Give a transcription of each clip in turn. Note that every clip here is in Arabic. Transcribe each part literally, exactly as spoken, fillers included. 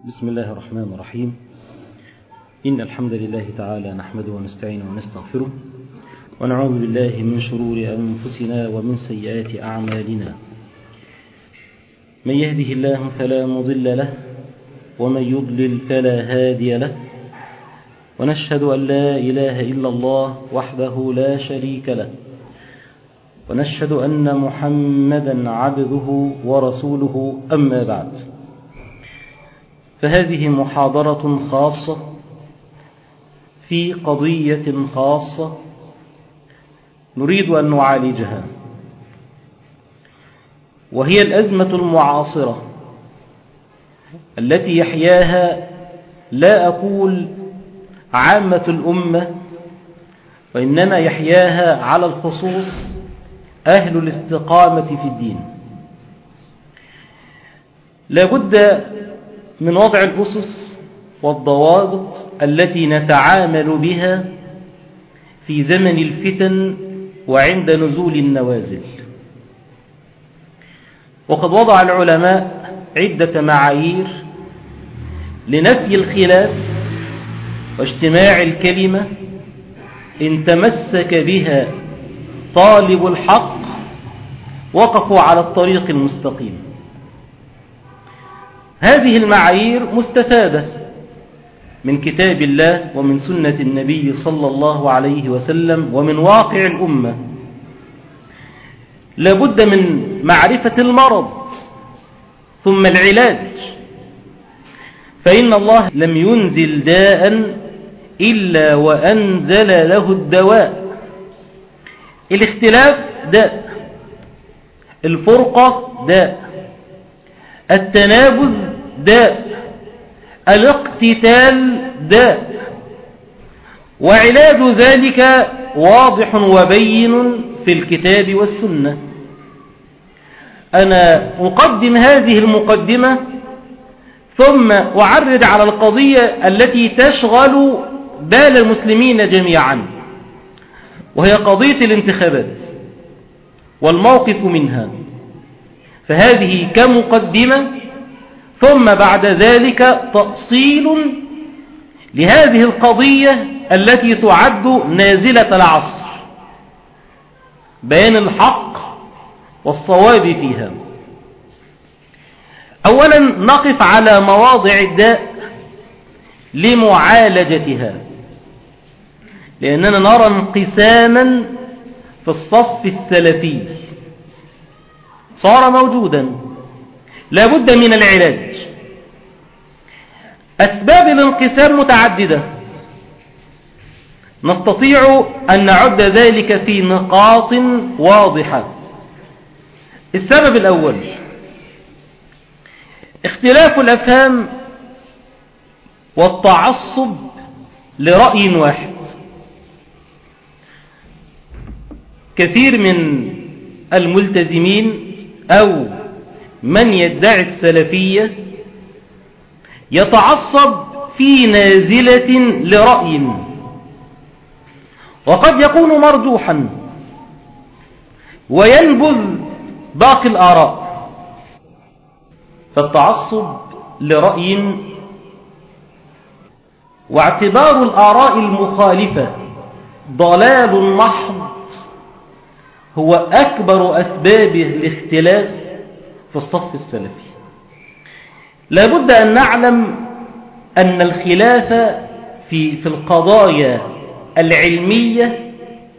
بسم الله الرحمن الرحيم. إن الحمد لله تعالى نحمده ونستعينه ونستغفره ونعوذ بالله من شرور أنفسنا ومن سيئات أعمالنا. من يهده الله فلا مضل له ومن يضلل فلا هادي له، ونشهد أن لا إله إلا الله وحده لا شريك له، ونشهد أن محمدا عبده ورسوله. أما بعد، فهذه محاضرة خاصة في قضية خاصة نريد أن نعالجها، وهي الأزمة المعاصرة التي يحياها لا أقول عامة الأمة، وإنما يحياها على الخصوص أهل الاستقامة في الدين. لا بد من وضع الأسس والضوابط التي نتعامل بها في زمن الفتن وعند نزول النوازل. وقد وضع العلماء عدة معايير لنفي الخلاف واجتماع الكلمة إن تمسك بها طالب الحق وقفوا على الطريق المستقيم. هذه المعايير مستفادة من كتاب الله ومن سنة النبي صلى الله عليه وسلم ومن واقع الأمة. لابد من معرفة المرض ثم العلاج، فإن الله لم ينزل داء إلا وأنزل له الدواء. الاختلاف داء، الفرقة داء، التنابذ داء، الاقتتال داء، وعلاج ذلك واضح وبين في الكتاب والسنة. أنا أقدم هذه المقدمة ثم أعرض على القضية التي تشغل بال المسلمين جميعا، وهي قضية الانتخابات والموقف منها. فهذه كمقدمة، ثم بعد ذلك تأصيل لهذه القضية التي تعد نازلة العصر، بيان الحق والصواب فيها. أولا نقف على مواضع الداء لمعالجتها، لأننا نرى انقساما في الصف السلفي صار موجودا، لا بد من العلاج. أسباب الانقسام متعددة، نستطيع أن نعد ذلك في نقاط واضحة. السبب الأول اختلاف الأفهام والتعصب لرأي واحد. كثير من الملتزمين أو من يدعي السلفية يتعصب في نازلة لرأي، وقد يكون مرجوحا وينبذ باقي الآراء. فالتعصب لرأي واعتبار الآراء المخالفة ضلال محض هو أكبر أسباب الاختلاف في الصف السلفي. لا بد أن نعلم أن الخلاف في في القضايا العلمية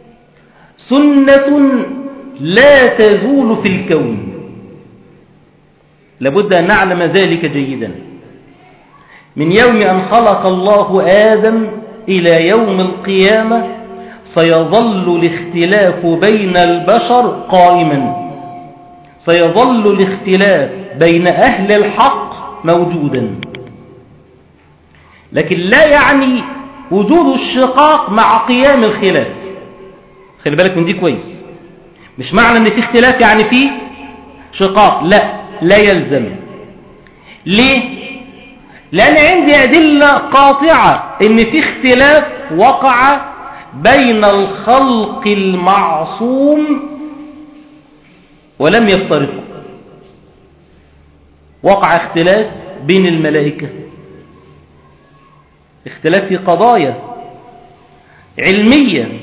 سنة لا تزول في الكون. لا بد أن نعلم ذلك جيدا. من يوم أن خلق الله آدم إلى يوم القيامة سيظل الاختلاف بين البشر قائما، سيظل الاختلاف بين أهل الحق موجودا، لكن لا يعني وجود الشقاق مع قيام الخلاف. خلي بالك من دي كويس، مش معنى ان في اختلاف يعني في شقاق، لا لا يلزم. ليه؟ لأن عندي أدلة قاطعة ان في اختلاف وقع بين الخلق المعصوم ولم يفترقوا. وقع اختلاف بين الملائكة اختلاف في قضايا علمية.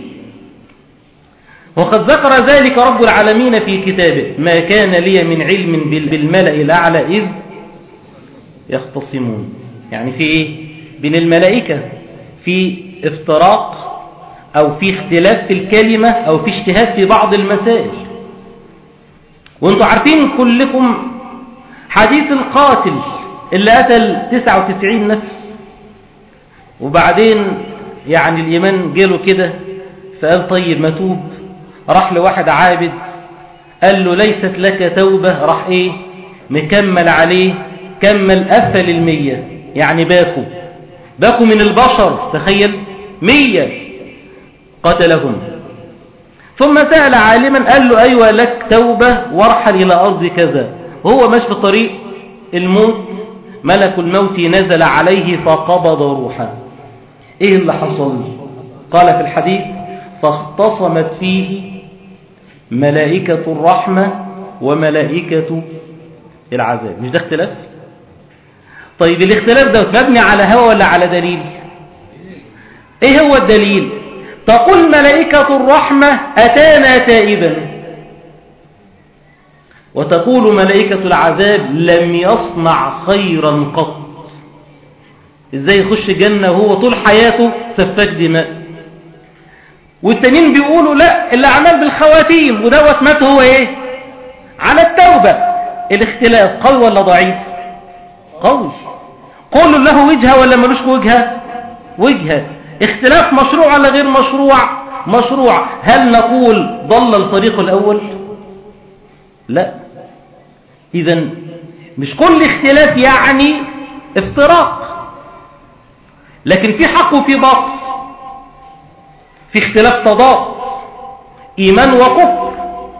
وقد ذكر ذلك رب العالمين في كتابه: ما كان لي من علم بالملأ الأعلى إذ يختصمون. يعني في إيه؟ بين الملائكة في افتراق أو في اختلاف في الكلمة أو في اجتهاد في بعض المسائل. وانتم عارفين كلكم حديث القاتل اللي قتل تسعة وتسعين نفس، وبعدين يعني الإيمان جاله كده فقال طيب ما توب. راح لواحد عابد قال له ليست لك توبة، راح ايه مكمل عليه، كمل قفل المية، يعني باكو باكو من البشر، تخيل مية قتلهم. ثم سأل عالما قال له أيوة لك توبة وارحل إلى أرض كذا. وهو ماشي في طريق الموت ملك الموت نزل عليه فقبض روحه. ايه اللي حصل؟ قال في الحديث: فاختصمت فيه ملائكة الرحمة وملائكة العذاب. مش ده اختلاف؟ طيب الاختلاف ده مبني على هوى ولا على دليل؟ ايه هو الدليل؟ تقول ملائكة الرحمة أتانا تائبا، وتقول ملائكة العذاب لم يصنع خيرا قط. ازاي يخش جنة وهو طول حياته سفاك دماء؟ والتانيين بيقولوا لا، اللي عمل بالخواتيم ودوت مات هو ايه على التوبة. الاختلاف قوي ولا ضعيف؟ قوي. قول له وجهة ولا ملوش وجهة؟ وجهة. اختلاف مشروع ولا غير مشروع؟ مشروع. هل نقول ضل الفريق الأول؟ لا. إذن مش كل اختلاف يعني افتراق، لكن في حق وفي باطل، في اختلاف تضاد، إيمان وكفر،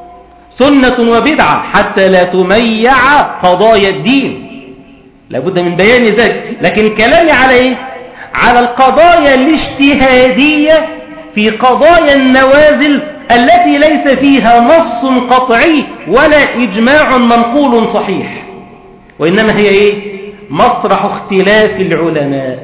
سنة وبدعة، حتى لا تميع قضايا الدين. لابد من بيان ذلك. لكن كلامي على ايه؟ على القضايا الاجتهادية في قضايا النوازل التي ليس فيها نص قطعي ولا إجماع منقول صحيح، وإنما هي ايه؟ مسرح اختلاف العلماء.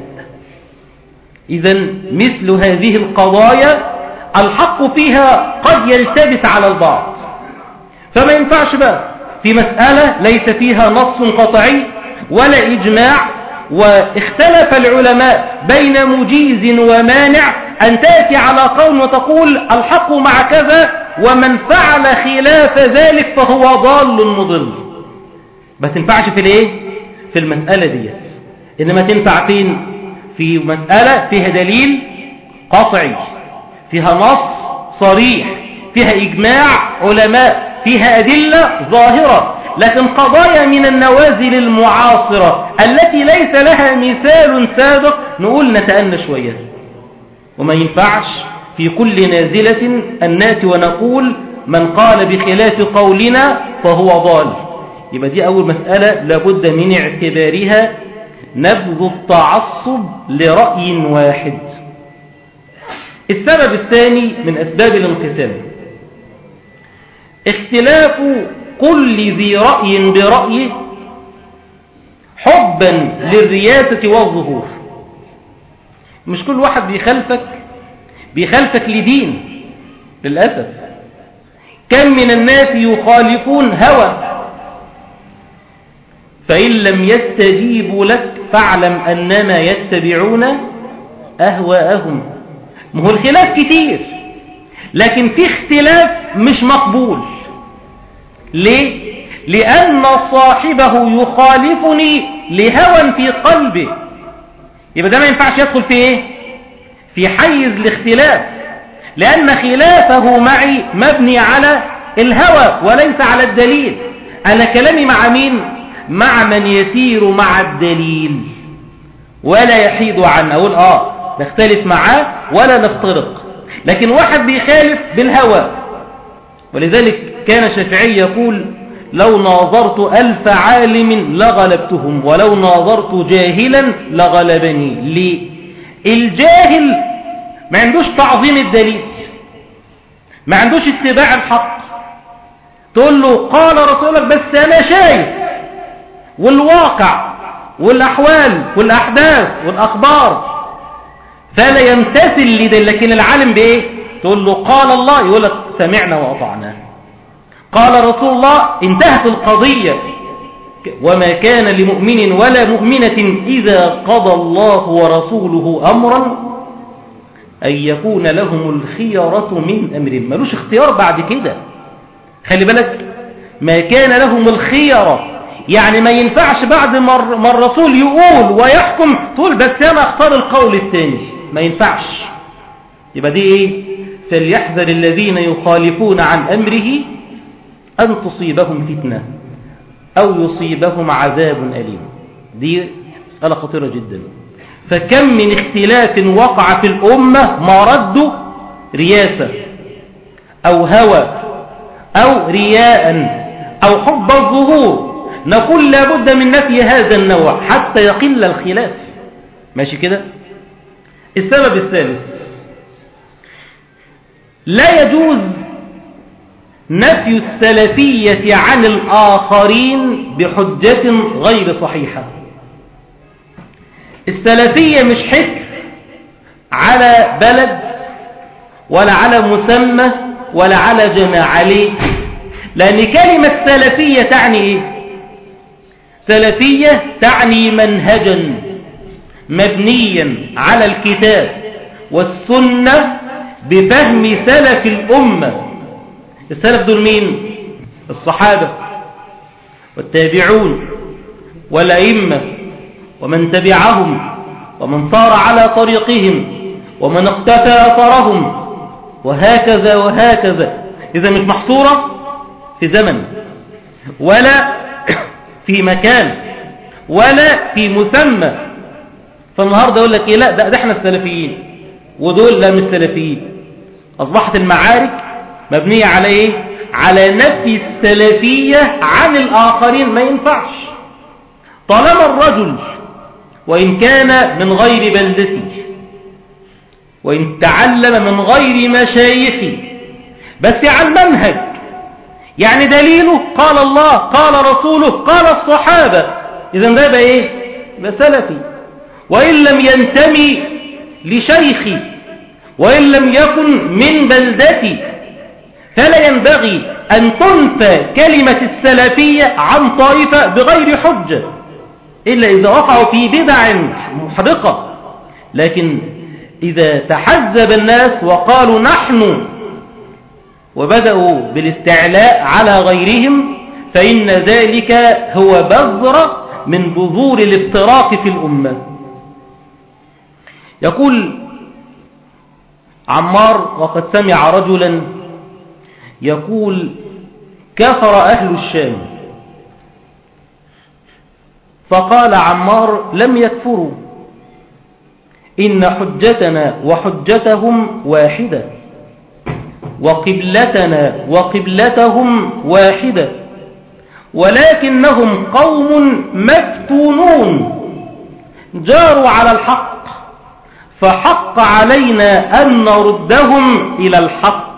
إذن مثل هذه القضايا الحق فيها قد يلتبس على البعض، فما ينفعش بقى في مسألة ليس فيها نص قطعي ولا إجماع واختلف العلماء بين مجيز ومانع أن تأتي على قول وتقول الحق مع كذا، ومن فعل خلاف ذلك فهو ضال مضل. ما تنفعش في الايه؟ في المسألة ديت. إنما تنفع فين؟ في مسألة فيها دليل قطعي، فيها نص صريح، فيها إجماع علماء، فيها أدلة ظاهرة. لكن قضايا من النوازل المعاصرة التي ليس لها مثال سابق نقول نتأنى شوية، وما ينفعش في كل نازلة أن نأتي ونقول من قال بخلاف قولنا فهو ضال. يبقى دي أول مسألة لابد من اعتبارها، نبذ التعصب لرأي واحد. السبب الثاني من أسباب الانقسام اختلاف كل ذي رأي برأيه حبا للرياسة والظهور. مش كل واحد بيخالفك بيخالفك لدين، للأسف. كم من الناس يخالفون هوى، فإن لم يستجيبوا لك فاعلم أنما يتبعون أهواءهم. ما هو الخلاف كتير، لكن في اختلاف مش مقبول. ليه؟ لأن صاحبه يخالفني لهوى في قلبه. يبقى ده ما ينفعش يدخل في ايه؟ في حيز الاختلاف، لأن خلافه معي مبني على الهوى وليس على الدليل. أنا كلامي مع مين؟ مع من يسير مع الدليل ولا يحيد عنه. أقول آه نختلف معاه ولا نفترق. لكن واحد بيخالف بالهوى، ولذلك كان الشافعي يقول لو ناظرت ألف عالم لغلبتهم ولو ناظرت جاهلا لغلبني. ليه؟ الجاهل ما عندوش تعظيم الدليل، ما عندوش اتباع الحق. تقول له قال رسولك بس أنا شايف، والواقع والأحوال والأحداث والأخبار فلا يمتثل لده. لكن العالم بإيه؟ تقول له قال الله يقول لك سمعنا وأطعنا، قال رسول الله انتهت القضية. وما كان لمؤمن ولا مؤمنة إذا قضى الله ورسوله أمرا أن يكون لهم الخيرة من أمرهم. ملوش اختيار بعد كده، خلي بالك، ما كان لهم الخيرة، يعني ما ينفعش بعد ما الرسول يقول ويحكم تقول بس أنا أختار القول الثاني، ما ينفعش. يبقى دي إيه؟ فليحذر الذين يخالفون عن أمره أن تصيبهم فتنة أو يصيبهم عذاب أليم. دي مسألة خطيرة جدا. فكم من اختلاف وقع في الأمة مرد رياسة أو هوى أو رياء أو حب الظهور. نقول لابد من نفي هذا النوع حتى يقل الخلاف. ماشي كده؟ السبب الثالث، لا يجوز نفي السلفية عن الآخرين بحجة غير صحيحة. السلفية مش حكر على بلد ولا على مسمى ولا على جماعة. ليه؟ لأن كلمة سلفية تعني إيه؟ سلفية تعني منهجا مبنيا على الكتاب والسنة بفهم سلف الأمة. السلف دول مين؟ الصحابة والتابعون والأئمة ومن تبعهم ومن صار على طريقهم ومن اقتفى أثرهم وهكذا وهكذا. إذا مش محصورة في زمن ولا في مكان ولا في مسمى. فالنهاردة يقول لك إيه؟ لا ده, ده احنا السلفيين ودول لا مش سلفيين. أصبحت المعارك مبنية على إيه؟ على نفي السلفية عن الآخرين. ما ينفعش. طالما الرجل وإن كان من غير بلدتي وإن تعلم من غير مشايخي بس عن منهج، يعني دليله قال الله قال رسوله قال الصحابة، إذن ده بقى إيه؟ بقى سلفي. وإن لم ينتمي لشيخي وإن لم يكن من بلدتي فلا ينبغي أن تنفى كلمة السلفية عن طائفة بغير حجة إلا إذا وقعوا في بدع محرقة. لكن إذا تحزب الناس وقالوا نحن وبدأوا بالاستعلاء على غيرهم فإن ذلك هو بذرة من بذور الافتراق في الأمة. يقول عمار وقد سمع رجلا يقول كفر أهل الشام، فقال عمار لم يكفروا، إن حجتنا وحجتهم واحدة وقبلتنا وقبلتهم واحدة ولكنهم قوم مفتونون جاروا على الحق فحق علينا أن نردهم إلى الحق.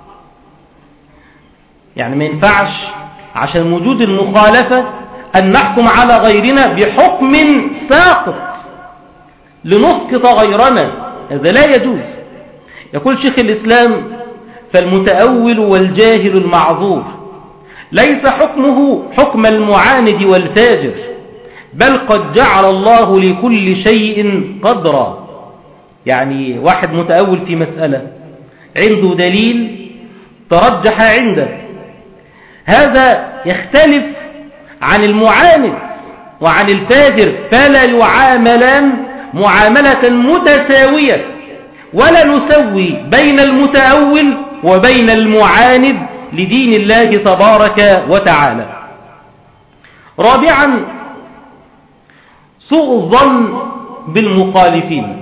يعني ما ينفعش عشان وجود المخالفة أن نحكم على غيرنا بحكم ساقط لنسقط غيرنا، هذا لا يجوز. يقول شيخ الإسلام فالمتأول والجاهل المعذور ليس حكمه حكم المعاند والفاجر، بل قد جعل الله لكل شيء قدرا. يعني واحد متأول في مسألة عنده دليل ترجح عنده، هذا يختلف عن المعاند وعن الفاجر، فلا يعاملان معاملة متساوية، ولا نسوي بين المتأول وبين المعاند لدين الله تبارك وتعالى. رابعا سوء الظن بالمخالفين.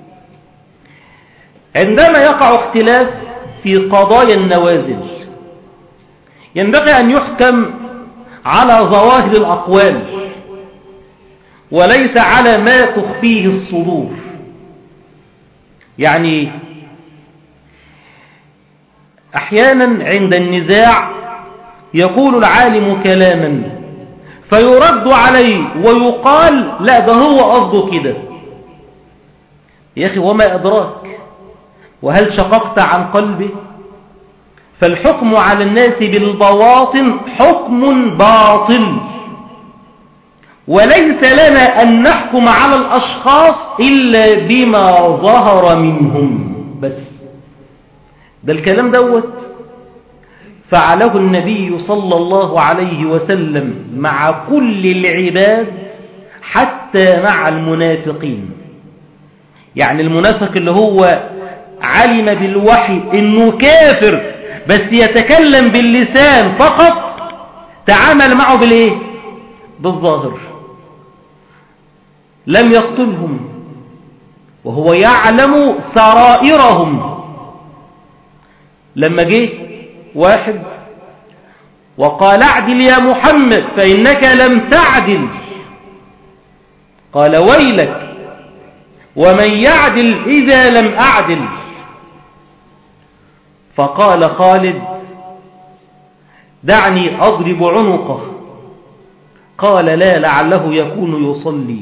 عندما يقع اختلاف في قضايا النوازل ينبغي أن يحكم على ظواهر الأقوال وليس على ما تخفيه الصدور. يعني أحيانا عند النزاع يقول العالم كلاما فيرد عليه ويقال لا ده هو قصده كده، يا أخي وما أدراك، وهل شققت عن قلبه؟ فالحكم على الناس بالبواطن حكم باطل، وليس لنا أن نحكم على الأشخاص إلا بما ظهر منهم بس. ده الكلام دوت فعله النبي صلى الله عليه وسلم مع كل العباد حتى مع المنافقين. يعني المنافق اللي هو علم بالوحي إنه كافر بس يتكلم باللسان فقط، تعامل معه بالإيه؟ بالظاهر، لم يقتلهم وهو يعلم سرائرهم. لما جه واحد وقال اعدل يا محمد فإنك لم تعدل، قال ويلك ومن يعدل إذا لم أعدل. فقال خالد دعني أضرب عنقه. قال لا، لعله يكون يصلي.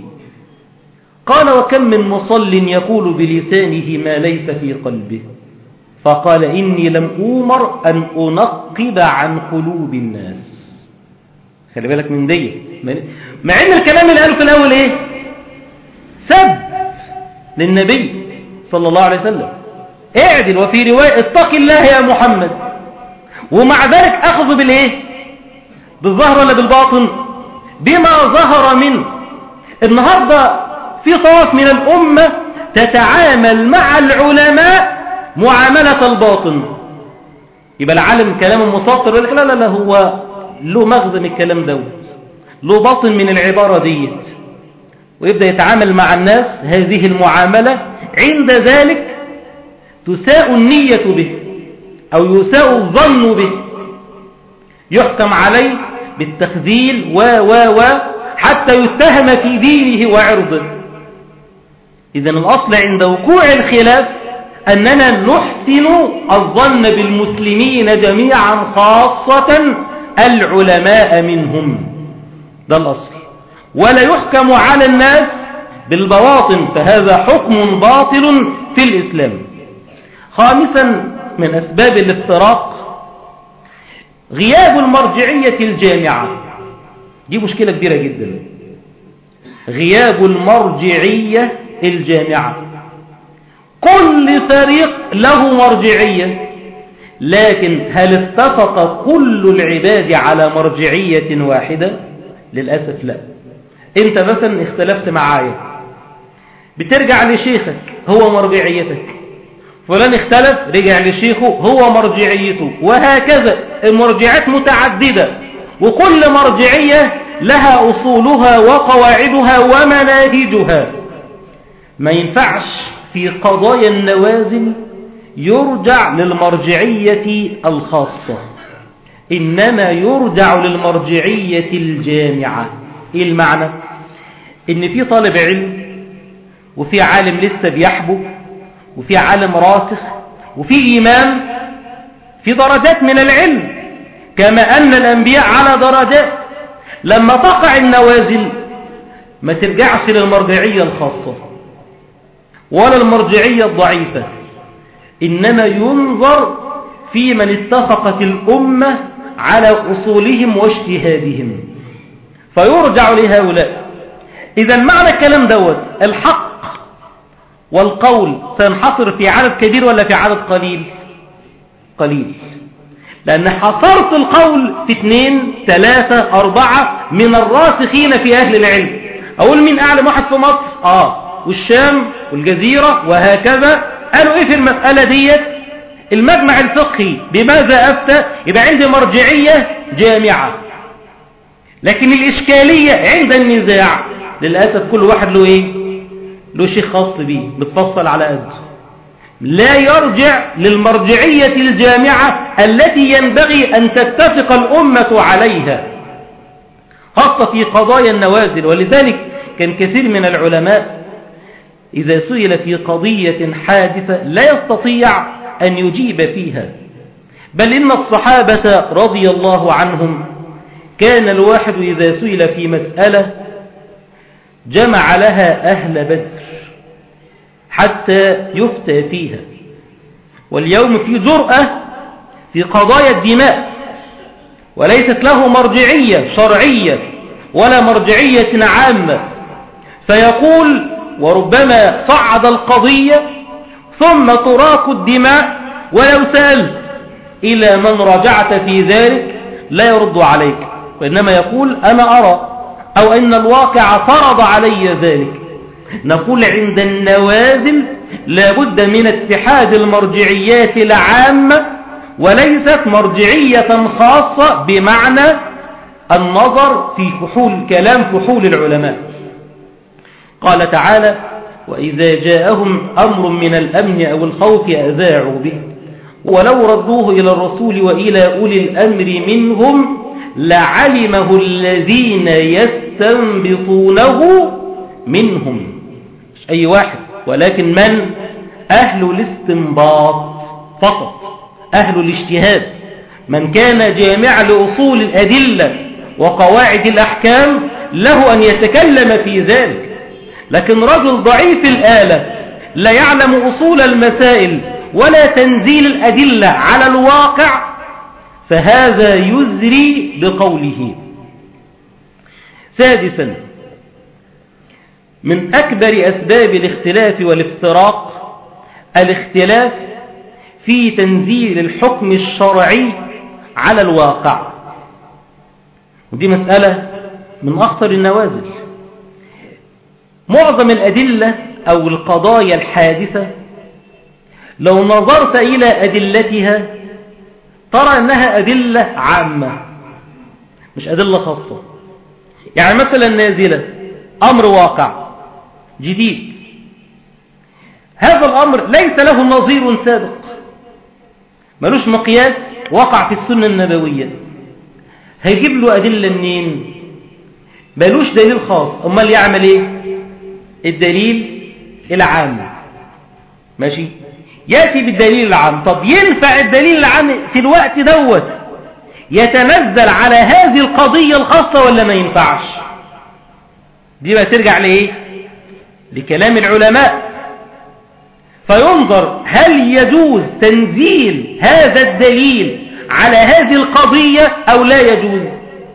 قال وكم من مصل يقول بلسانه ما ليس في قلبه. فقال إني لم أؤمر أن أنقب عن قلوب الناس. خلي بالك من دي، مع ان الكلام اللي قاله في الأول ايه؟ سب للنبي صلى الله عليه وسلم، اعدل، وفي رواية اتق الله يا محمد، ومع ذلك أخذ بالايه؟ بالظهر ولا بالباطن؟ بما ظهر منه. النهاردة في طوائف من الأمة تتعامل مع العلماء معاملة الباطن. يبقى العالم كلام مسطر يقول لك لا لا لا، هو له مغزى من الكلام دوت، له باطن من العبارة ديت، ويبدأ يتعامل مع الناس هذه المعاملة. عند ذلك تساء النية به أو يساء الظن به، يحكم عليه بالتخذيل و و و حتى يتهم في دينه وعرضه. إذن الأصل عند وقوع الخلاف أننا نحسن الظن بالمسلمين جميعا، خاصة العلماء منهم، ده الأصل، ولا يحكم على الناس بالبواطن، فهذا حكم باطل في الإسلام. خامسا من أسباب الافتراق غياب المرجعية الجامعة. دي مشكلة كبيرة جدا، غياب المرجعية الجامعة. كل فريق له مرجعية، لكن هل اتفق كل العباد على مرجعية واحدة؟ للأسف لا. انت مثلا اختلفت معايا، بترجع لشيخك هو مرجعيتك، فلان اختلف رجع لشيخه هو مرجعيته، وهكذا. المرجعات متعددة، وكل مرجعية لها أصولها وقواعدها ومناهجها. ما ينفعش في قضايا النوازل يرجع للمرجعية الخاصة، إنما يرجع للمرجعية الجامعة. إيه المعنى؟ إن في طالب علم، وفي عالم لسه بيحبو، وفي عالم راسخ، وفي إمام، في درجات من العلم، كما أن الأنبياء على درجات. لما تقع النوازل ما ترجعش للمرجعية الخاصة ولا المرجعية الضعيفة، إنما ينظر في من اتفقت الأمة على أصولهم واجتهادهم، فيرجع لهؤلاء. إذا معنى الكلام دوت الحق والقول سينحصر في عدد كبير ولا في عدد قليل؟ قليل، لأن حصرت القول في اثنين ثلاثة أربعة من الراسخين في أهل العلم. أقول مين أعلم واحد في مصر؟ آه والشام والجزيرة وهكذا. قالوا إيه في المسألة ديت؟ المجمع الفقهي بماذا أفتى؟ يبقى عندي مرجعية جامعة. لكن الإشكالية عند النزاع للأسف كل واحد له إيه؟ له شيء خاص به بتفصل على قده، لا يرجع للمرجعية الجامعة التي ينبغي أن تتفق الأمة عليها، خاصة في قضايا النوازل. ولذلك كان كثير من العلماء إذا سئل في قضية حادثة لا يستطيع أن يجيب فيها، بل إن الصحابة رضي الله عنهم كان الواحد إذا سئل في مسألة جمع لها أهل بدر حتى يفتى فيها. واليوم في جرأة في قضايا الدماء، وليست له مرجعية شرعية ولا مرجعية عامة، فيقول وربما صعد القضية ثم تراق الدماء، ولو سألت إلى من رجعت في ذلك لا يرد عليك، وإنما يقول أنا أرى أو أن الواقع فرض علي ذلك. نقول عند النوازل لا بد من اتحاد المرجعيات العامة، وليست مرجعية خاصة بمعنى النظر في فحول كلام فحول العلماء. قال تعالى وإذا جاءهم أمر من الأمن أو الخوف أذاعوا به ولو ردوه إلى الرسول وإلى أولي الأمر منهم لعلمه الذين يستنبطونه منهم. مش أي واحد، ولكن من؟ أهل الاستنباط فقط، أهل الاجتهاد، من كان جامع لأصول الأدلة وقواعد الأحكام له أن يتكلم في ذلك. لكن رجل ضعيف الآلة لا يعلم أصول المسائل ولا تنزيل الأدلة على الواقع، فهذا يزري بقوله. سادسا، من أكبر أسباب الاختلاف والافتراق الاختلاف في تنزيل الحكم الشرعي على الواقع، ودي مسألة من أخطر النوازل. معظم الأدلة أو القضايا الحادثة لو نظرت إلى أدلتها ترى أنها أدلة عامة مش أدلة خاصة. يعني مثلا نازلة أمر واقع جديد، هذا الأمر ليس له نظير سابق، ملوش مقياس وقع في السنة النبوية، هيجيب له أدلة منين؟ ملوش دليل خاص، أمال يعمل إيه؟ الدليل العام. ماشي، يأتي بالدليل العام. طب ينفع الدليل العام في الوقت دوت يتنزل على هذه القضية الخاصة ولا ما ينفعش؟ دي بقى ترجع لإيه؟ لكلام العلماء، فينظر هل يجوز تنزيل هذا الدليل على هذه القضية أو لا يجوز.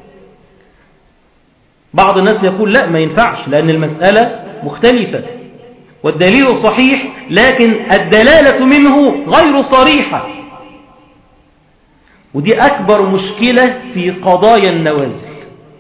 بعض الناس يقول لا ما ينفعش لأن المسألة مختلفة والدليل صحيح لكن الدلالة منه غير صريحة، ودي أكبر مشكلة في قضايا النوازل،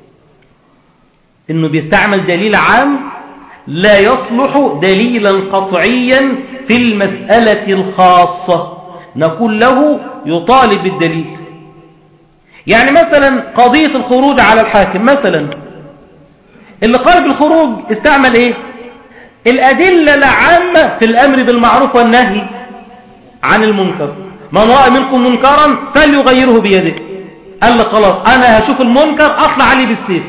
إنه بيستعمل دليل عام لا يصلح دليلا قطعيا في المسألة الخاصة، نقول له يطالب بالدليل. يعني مثلا قضية الخروج على الحاكم، مثلا اللي قال بالخروج استعمل ايه؟ الأدلة العامة في الأمر بالمعروف والنهي عن المنكر، من رأى منكم منكرا فليغيره بيده. قال لك خلاص أنا هشوف المنكر أطلع عليه بالسيف.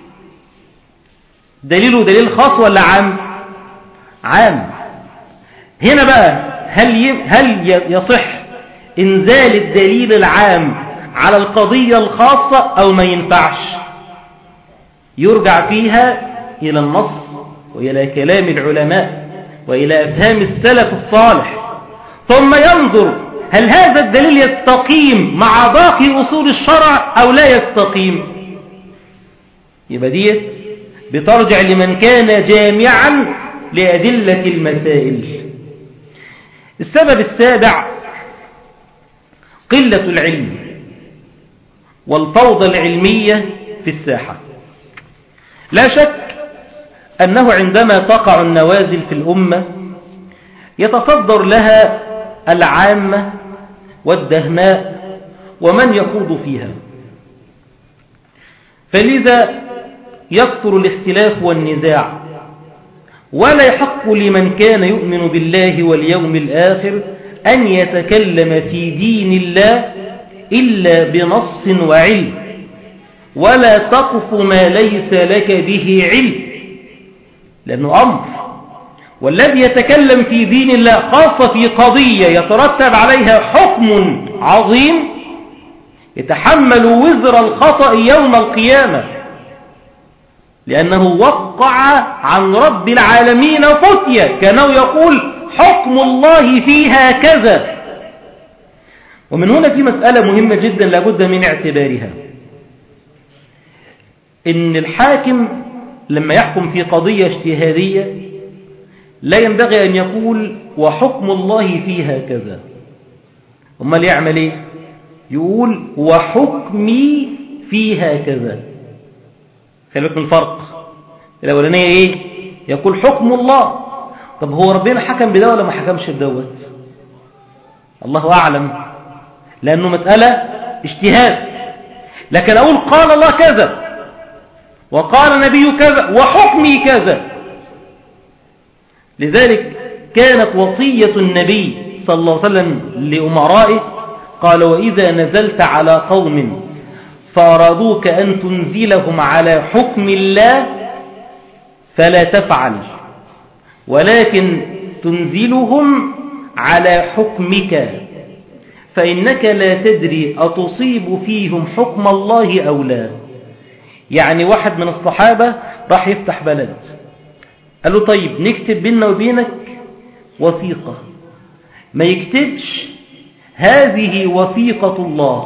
دليله دليل خاص ولا عام؟ عام. هنا بقى هل هل يصح إنزال الدليل العام على القضية الخاصة أو ما ينفعش؟ يرجع فيها إلى النص وإلى كلام العلماء وإلى أفهام السلف الصالح، ثم ينظر هل هذا الدليل يستقيم مع باقي أصول الشرع أو لا يستقيم. يبقى ديت بترجع لمن كان جامعا لأدلة المسائل. السبب السابع قلة العلم والفوضى العلمية في الساحة. لا شك أنه عندما تقع النوازل في الأمة يتصدر لها العامة والدهماء ومن يخوض فيها، فلذا يكثر الاختلاف والنزاع، ولا يحق لمن كان يؤمن بالله واليوم الآخر أن يتكلم في دين الله إلا بنص وعلم، ولا تقف ما ليس لك به علم، لأنه أمر. والذي يتكلم في دين الله خاصة في قضية يترتب عليها حكم عظيم يتحمل وزر الخطأ يوم القيامة، لأنه وقع عن رب العالمين فتية، كانه يقول حكم الله فيها كذا. ومن هنا في مسألة مهمة جدا لابد من اعتبارها، إن الحاكم لما يحكم في قضية اجتهادية لا ينبغي أن يقول وحكم الله فيها كذا، أمال يعمل إيه؟ يقول وحكمي فيها كذا. خلي بالك من الفرق. الأولانية إيه؟ يقول حكم الله. طب هو ربنا حكم بده ولا ما حكمش بدوت؟ الله أعلم، لأنه مسألة اجتهاد. لكن أقول قال الله كذا وقال النبي كذا وحكمي كذا. لذلك كانت وصية النبي صلى الله عليه وسلم لأمرائه، قال وإذا نزلت على قوم فأرادوك أن تنزلهم على حكم الله فلا تفعل، ولكن تنزلهم على حكمك، فإنك لا تدري أتصيب فيهم حكم الله أو لا. يعني واحد من الصحابة راح يفتح بلد، قال له طيب نكتب بيننا وبينك وثيقة، ما يكتبش هذه وثيقة الله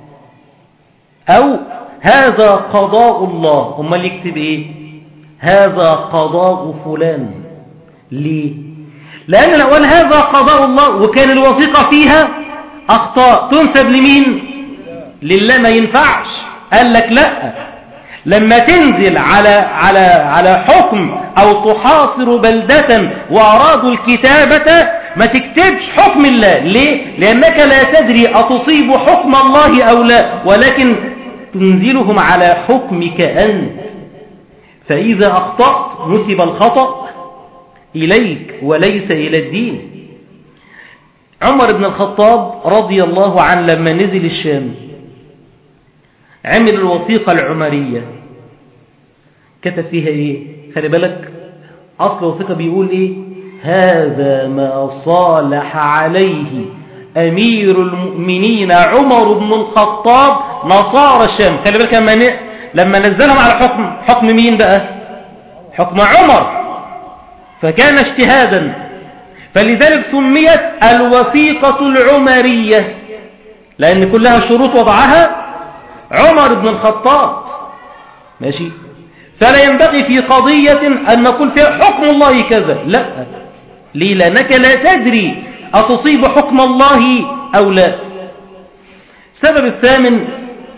أو هذا قضاء الله، أما اللي يكتب إيه؟ هذا قضاء فلان. ليه؟ لأن لو قال هذا قضاء الله وكان الوثيقة فيها أخطاء تنسب لمين؟ لله، ما ينفعش. قال لك لا، لما تنزل على على على حكم أو تحاصر بلدة وأرادوا الكتابة ما تكتبش حكم الله. ليه؟ لأنك لا تدري أتصيب حكم الله أو لا، ولكن تنزلهم على حكمك أنت، فإذا أخطأت نسب الخطأ إليك وليس إلى الدين. عمر بن الخطاب رضي الله عنه لما نزل الشام عمل الوثيقة العمرية، كتب فيها إيه؟ خلي بالك، أصل الوثيقة بيقول إيه؟ هذا ما صالح عليه أمير المؤمنين عمر بن الخطاب نصارى الشام. خلي بالك لما لما نزلهم على حكم حكم مين بقى؟ حكم عمر، فكان اجتهادا، فلذلك سميت الوثيقة العمرية، لأن كلها شروط وضعها عمر بن الخطاب. ماشي؟ فلا ينبغي في قضية أن نقول فيها حكم الله كذا، لا. ليه؟ لأنك لا تدري أتصيب حكم الله أو لا. السبب الثامن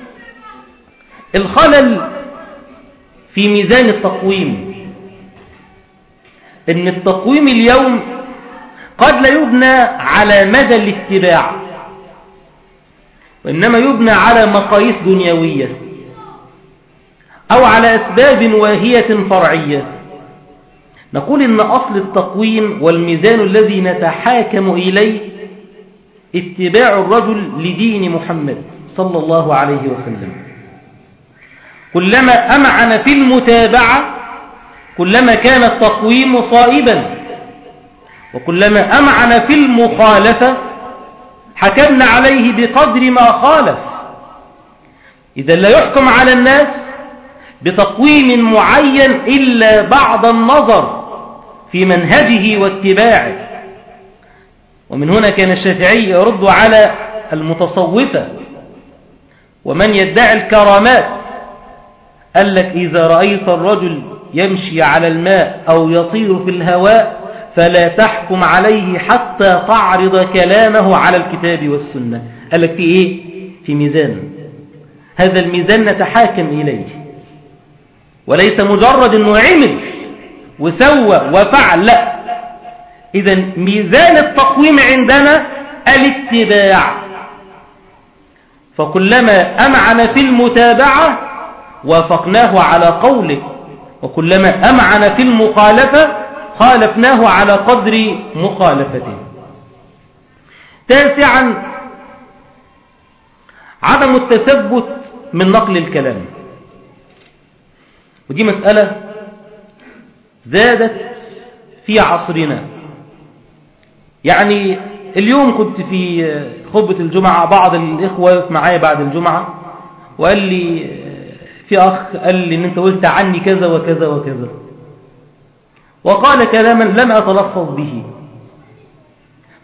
الخلل في ميزان التقويم. إن التقويم اليوم قد لا يبنى على مدى الاتباع، وإنما يبنى على مقاييس دنيوية أو على أسباب واهية فرعية. نقول إن أصل التقويم والميزان الذي نتحاكم إليه اتباع الرجل لدين محمد صلى الله عليه وسلم. كلما أمعن في المتابعة كلما كان التقويم صائبا، وكلما أمعن في المخالفة حكمنا عليه بقدر ما خالف. إذا لا يحكم على الناس بتقويم معين إلا بعد النظر في منهجه واتباعه. ومن هنا كان الشافعي يرد على المتصوفة ومن يدعي الكرامات، قال لك إذا رأيت الرجل يمشي على الماء أو يطير في الهواء فلا تحكم عليه حتى تعرض كلامه على الكتاب والسنة. قال لك في إيه؟ في ميزان، هذا الميزان نتحاكم إليه، وليس مجرد أنه عمل وسوى وفعل، لا. إذن ميزان التقويم عندنا الاتباع، فكلما أمعن في المتابعة وافقناه على قوله، وكلما أمعن في المخالفة خالفناه على قدر مخالفته. تاسعا عدم التثبت من نقل الكلام، ودي مسألة زادت في عصرنا. يعني اليوم كنت في خطبة الجمعة، بعض الإخوة معايا بعد الجمعة وقال لي في أخ قال لي إن أنت قلت عني كذا وكذا وكذا، وقال كلاما لم أتلفظ به،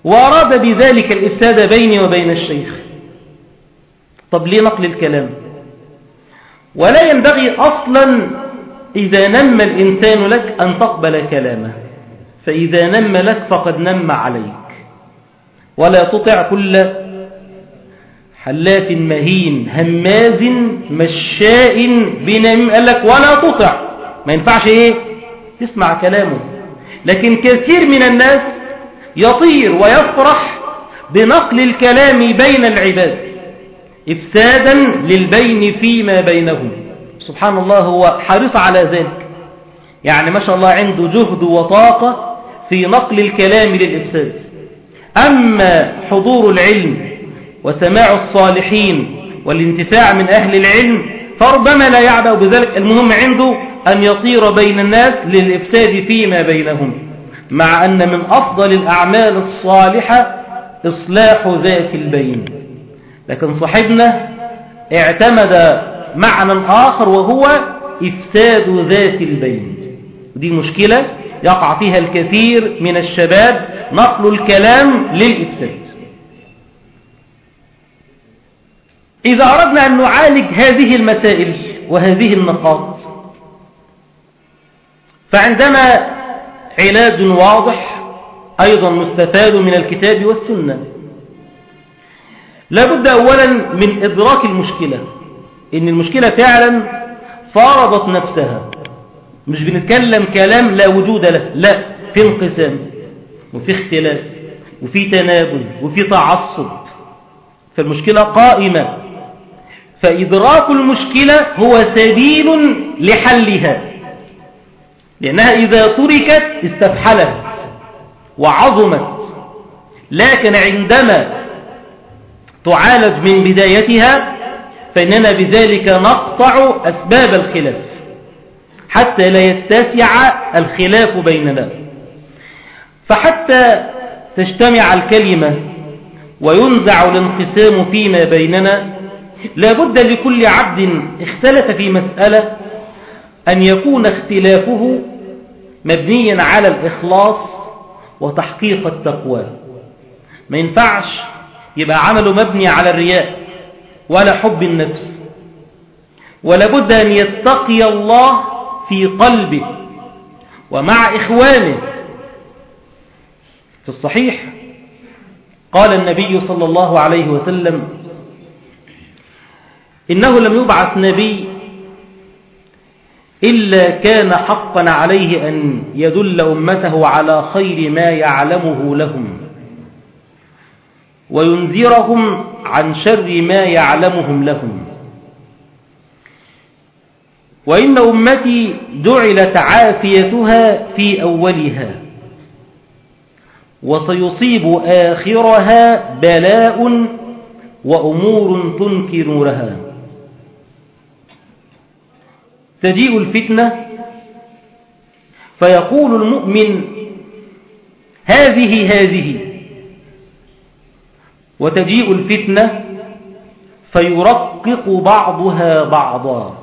وأراد بذلك الإفساد بيني وبين الشيخ. طب ليه نقل الكلام؟ ولا ينبغي أصلا إذا نم الإنسان لك أن تقبل كلامه، فإذا نم لك فقد نم عليك. ولا تطع كل حلاف مهين هماز مشاء بنميم. قال لك ولا تطع، ما ينفعش ايه تسمع كلامه. لكن كثير من الناس يطير ويفرح بنقل الكلام بين العباد إفسادا للبين فيما بينهم. سبحان الله، هو حريص على ذلك، يعني ما شاء الله عنده جهد وطاقة في نقل الكلام للإفساد. أما حضور العلم وسماع الصالحين والانتفاع من أهل العلم فربما لا يعبأ بذلك، المهم عنده أن يطير بين الناس للإفساد فيما بينهم، مع أن من أفضل الأعمال الصالحة إصلاح ذات البين. لكن صاحبنا اعتمد معنى آخر وهو إفساد ذات البين. دي مشكلة يقع فيها الكثير من الشباب، نقل الكلام للإفساد. إذا أردنا أن نعالج هذه المسائل وهذه النقاط، فعندنا علاج واضح أيضا مستفاد من الكتاب والسنة. لابد أولا من إدراك المشكلة، إن المشكلة فعلا فرضت نفسها، مش بنتكلم كلام لا وجود له، لا، في انقسام وفي اختلاف وفي تنابذ وفي تعصب، فالمشكلة قائمة. فإدراك المشكلة هو سبيل لحلها، لأنها إذا تركت استفحلت وعظمت، لكن عندما تعالج من بدايتها فإننا بذلك نقطع أسباب الخلاف حتى لا يتسع الخلاف بيننا. فحتى تجتمع الكلمة وينزع الانقسام فيما بيننا، لابد لكل عبد اختلف في مسألة أن يكون اختلافه مبنيا على الإخلاص وتحقيق التقوى. ما ينفعش يبقى عمله مبني على الرياء ولا حب النفس، ولابد أن يتقي الله في قلبه ومع إخوانه. في الصحيح قال النبي صلى الله عليه وسلم: إنه لم يبعث نبي إلا كان حقا عليه أن يدل أمته على خير ما يعلمه لهم وينذرهم عن شر ما يعلمهم لهم، وإن أمتي جعلت عافيتها في أولها وسيصيب آخرها بلاء وأمور تنكرونها. تجيء الفتنة فيقول المؤمن هذه هذه، وتجيء الفتنة فيرقق بعضها بعضا،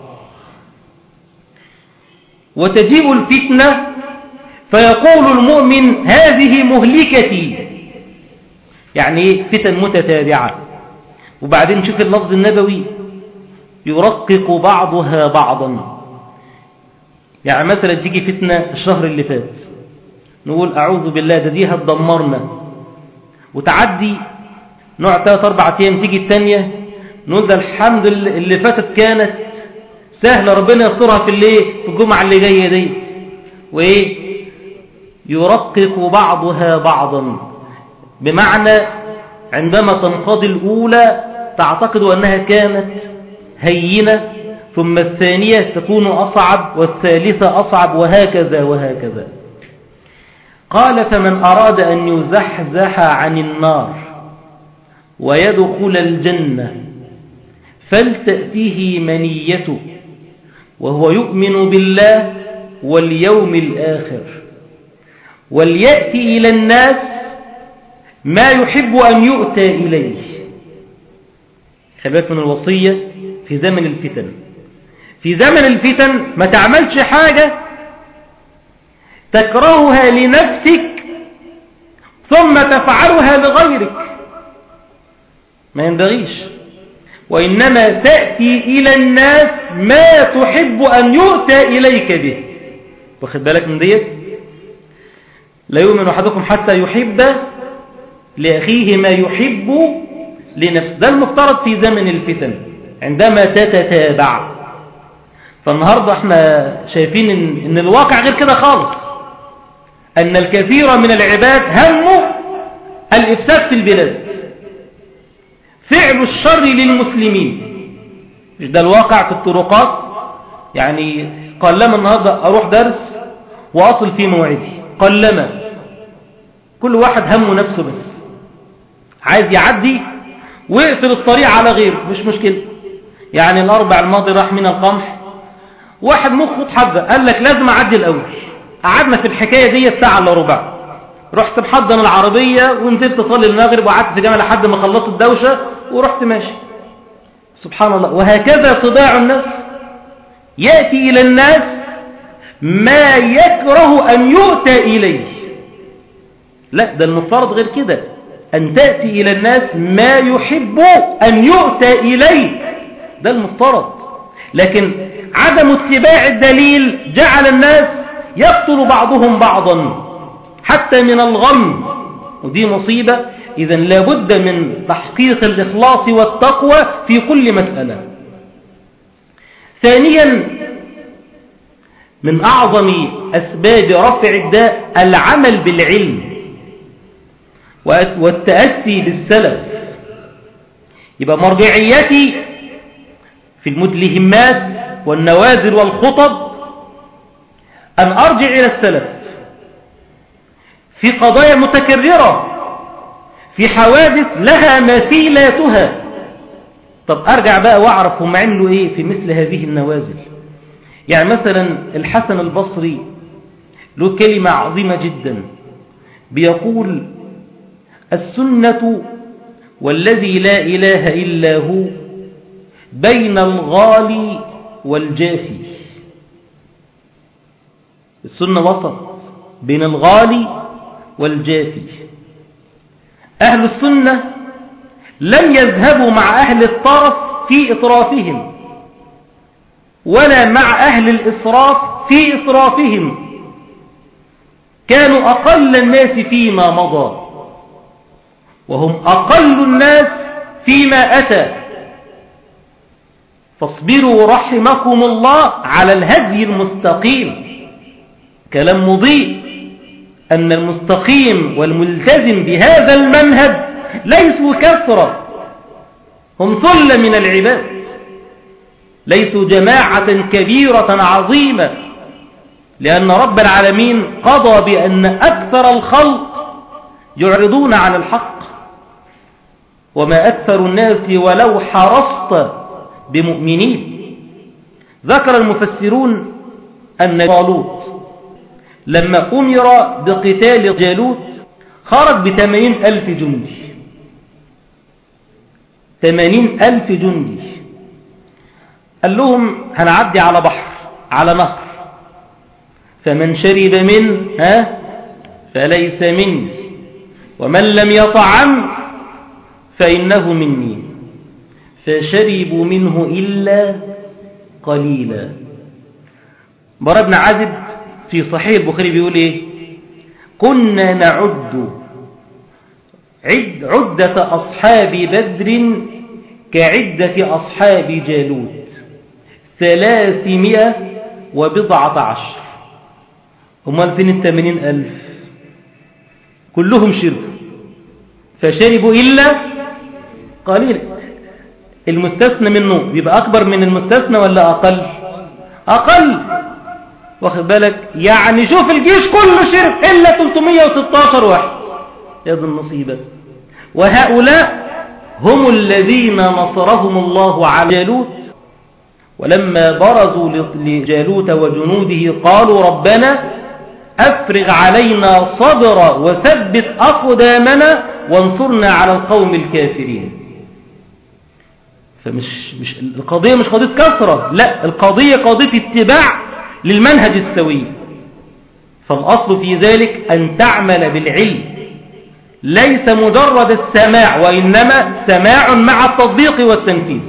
وتجيء الفتنة فيقول المؤمن هذه مهلكتي، يعني فتن متتابعة. وبعدين شوف اللفظ النبوي يرقق بعضها بعضا، يعني مثلا تيجي فتنة الشهر اللي فات نقول أعوذ بالله ده دي هتدمرنا، وتعدي نوع ثلاث أربع أيام تيجي التانية نقول ده الحمد لله اللي فاتت كانت سهلة، ربنا يسترها في الليل في الجمعة اللي جاية دي. وإيه؟ يرقق بعضها بعضا، بمعنى عندما تنقضي الأولى تعتقد أنها كانت هينة، ثم الثانية تكون أصعب والثالثة أصعب، وهكذا وهكذا. قال: فمن أراد أن يزحزح عن النار ويدخل الجنة فلتأتيه منيته وهو يؤمن بالله واليوم الآخر وليأتي إلى الناس ما يحب أن يؤتى إليه. خلي بالك من الوصية في زمن الفتن. في زمن الفتن ما تعملش حاجة تكرهها لنفسك ثم تفعلها لغيرك، ما ينبغيش. وإنما تأتي إلى الناس ما تحب أن يؤتى إليك به. واخد بالك من ديت؟ لا يؤمن أحدكم حتى يحب لأخيه ما يحب لنفسه. ده المفترض في زمن الفتن عندما تتتابع. فالنهاردة احنا شايفين إن, إن الواقع غير كده خالص، أن الكثير من العباد همه الإفساد في البلاد، فعل الشر للمسلمين. مش ده الواقع في الطرقات؟ يعني قلما النهاردة أروح درس وأصل في موعدي، قلما. كل واحد همه نفسه بس، عايز يعدي ويقفل الطريق على غيره، مش مشكلة. يعني الأربع الماضي راح من القمح، واحد مخه اتحدى قال لك لازم أعدي الأول. قعدنا في الحكاية دي ساعة إلا ربع، رحت محضن العربية ونزلت أصلي المغرب وقعدت في جامع لحد ما خلصت الدوشة ورحت ماشي. سبحان الله. وهكذا طباع الناس، يأتي إلى الناس ما يكره أن يؤتى إليه. لا، ده المفترض غير كده، أن تأتي إلى الناس ما يحب أن يؤتى إليه، ده المفترض. لكن عدم اتباع الدليل جعل الناس يقتل بعضهم بعضا حتى من الغم، ودي مصيبة. إذن لابد من تحقيق الإخلاص والتقوى في كل مسألة. ثانيا، من أعظم أسباب رفع الداء العمل بالعلم والتأسي بالسلف. يبقى مرجعيتي في المدلهمات والنوازل والخطب أن أرجع إلى السلف في قضايا متكررة، في حوادث لها مثيلاتها. طب أرجع بقى وأعرف هم عملوا إيه في مثل هذه النوازل. يعني مثلا الحسن البصري له كلمة عظيمة جدا، بيقول: السنة والذي لا إله إلا هو بين الغالي والجافي. السنة وسط بين الغالي والجافي. أهل السنة لم يذهبوا مع أهل الطرف في إطرافهم، ولا مع أهل الإسراف في إسرافهم. كانوا أقل الناس فيما مضى، وهم أقل الناس فيما أتى. فاصبروا رحمكم الله على الهدي المستقيم. كلام مضيء، أن المستقيم والملتزم بهذا المنهج ليسوا كثرة، هم ثلة من العباد، ليسوا جماعة كبيرة عظيمة. لأن رب العالمين قضى بأن أكثر الخلق يعرضون عن الحق، وما أكثر الناس ولو حرصت بمؤمنين. ذكر المفسرون أن طالوت لما أمر بقتال جالوت خرج بثمانين ألف جندي، ثمانين ألف جندي. قال لهم هنعدي على بحر، على نهر، فمن شرب منه ها فليس مني، ومن لم يطعم فإنه مني. فشربوا منه إلا قليلا. براء بن عازب في صحيح البخاري بيقول إيه؟ كنا نعد عد عدة أصحاب بدر كعدة أصحاب جالوت، ثلاثمائة وبضعة عشر. هم فين الثمانين ألف؟ كلهم شربوا، فشربوا إلا قليل. المستثنى منه بيبقى أكبر من المستثنى ولا أقل؟ أقل. واخد بالك؟ يعني شوف الجيش كله شرب إلا ثلاثمائة وستة عشر واحد. يا ذي النصيبة. وهؤلاء هم الذين نصرهم الله على جالوت. ولما برزوا لجالوت وجنوده قالوا ربنا أفرغ علينا صبرا وثبت أقدامنا وانصرنا على القوم الكافرين. فمش مش القضية مش قضية كثرة، لا، القضية قضية اتباع للمنهج السوي. فالأصل في ذلك أن تعمل بالعلم ليس مجرد السماع، وإنما سماع مع التطبيق والتنفيذ.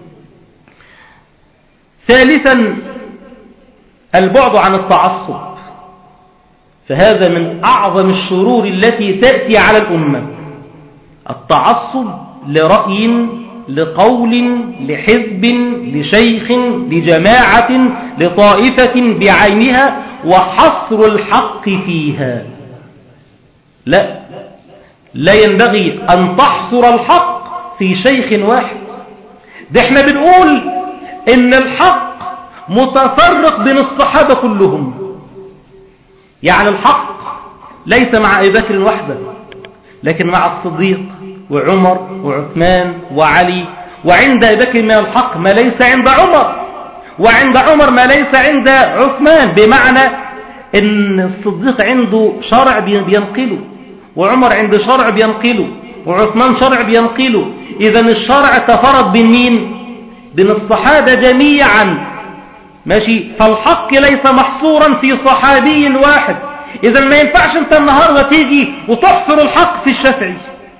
ثالثا البعد عن التعصب، فهذا من أعظم الشرور التي تأتي على الأمة. التعصب لرأي، لقول، لحزب، لشيخ، لجماعة، لطائفة بعينها، وحصر الحق فيها. لا لا ينبغي أن تحصر الحق في شيخ واحد. ده احنا بنقول إن الحق متفرق بين الصحابة كلهم، يعني الحق ليس مع أبي بكر وحده، لكن مع الصديق وعمر وعثمان وعلي، وعند أبي بكر من الحق ما ليس عند عمر، وعند عمر ما ليس عند عثمان، بمعنى إن الصديق عنده شرع بينقله، وعمر عنده شرع بينقله، وعثمان شرع بينقله. إذن الشرع تفرد بين مين؟ بين الصحابة جميعا، ماشي. فالحق ليس محصورا في صحابي واحد. إذن ما ينفعش أنت النهاردة تيجي وتحصر الحق في الشافعي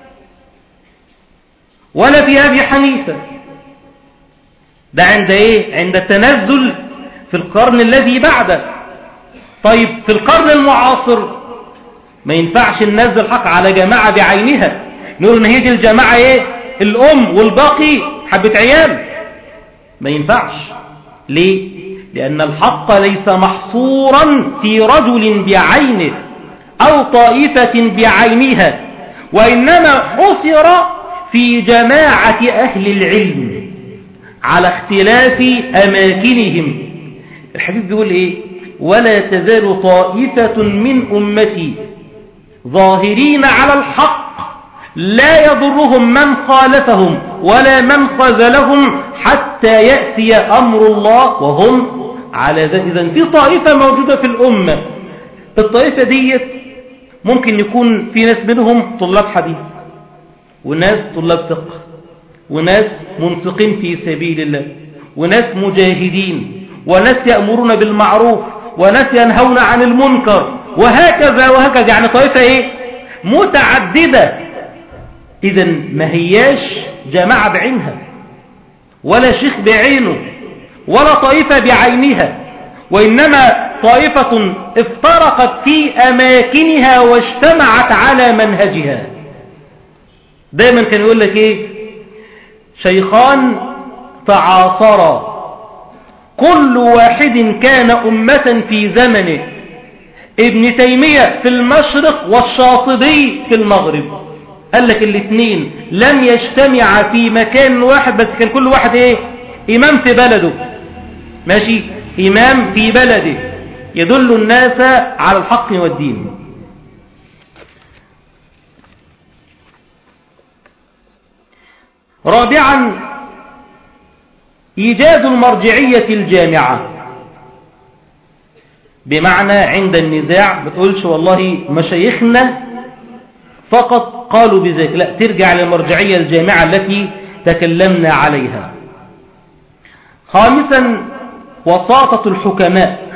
ولا في أبي حنيفة. ده عند إيه؟ عند التنزل في القرن الذي بعده. طيب في القرن المعاصر ما ينفعش ننزل الحق على جماعة بعينها، نقول ان هي دي الجماعة ايه؟ الام والباقي حبة عيال. ما ينفعش. ليه؟ لأن الحق ليس محصورا في رجل بعينه أو طائفة بعينها، وإنما حصر في جماعة أهل العلم على اختلاف أماكنهم. الحديث بيقول إيه؟ ولا تزال طائفة من أمتي ظاهرين على الحق لا يضرهم من خالفهم ولا من خذلهم حتى يأتي أمر الله وهم على ذلك. إذن في طائفة موجودة في الأمة، الطائفة دي ممكن يكون في ناس منهم طلاب حديث، وناس طلاب فقه، وناس منفقين في سبيل الله، وناس مجاهدين، وناس يأمرون بالمعروف، وناس ينهون عن المنكر، وهكذا وهكذا. يعني طائفة ايه؟ متعددة. إذن ما هياش جماعة بعينها، ولا شيخ بعينه، ولا طائفة بعينها، وإنما طائفة افترقت في أماكنها واجتمعت على منهجها. دايما كان يقول لك ايه؟ شيخان تعاصرا كل واحد كان أمة في زمنه، ابن تيمية في المشرق والشاطبي في المغرب. قال لك الاثنين لم يجتمع في مكان واحد، بس كان كل واحد ايه؟ إمام في بلده، ماشي، إمام في بلده يدل الناس على الحق والدين. رابعا إيجاد المرجعية الجامعة، بمعنى عند النزاع بتقولش والله مشايخنا فقط قالوا بذلك، لا، ترجع للمرجعية الجامعة التي تكلمنا عليها. خامسا وساطة الحكماء،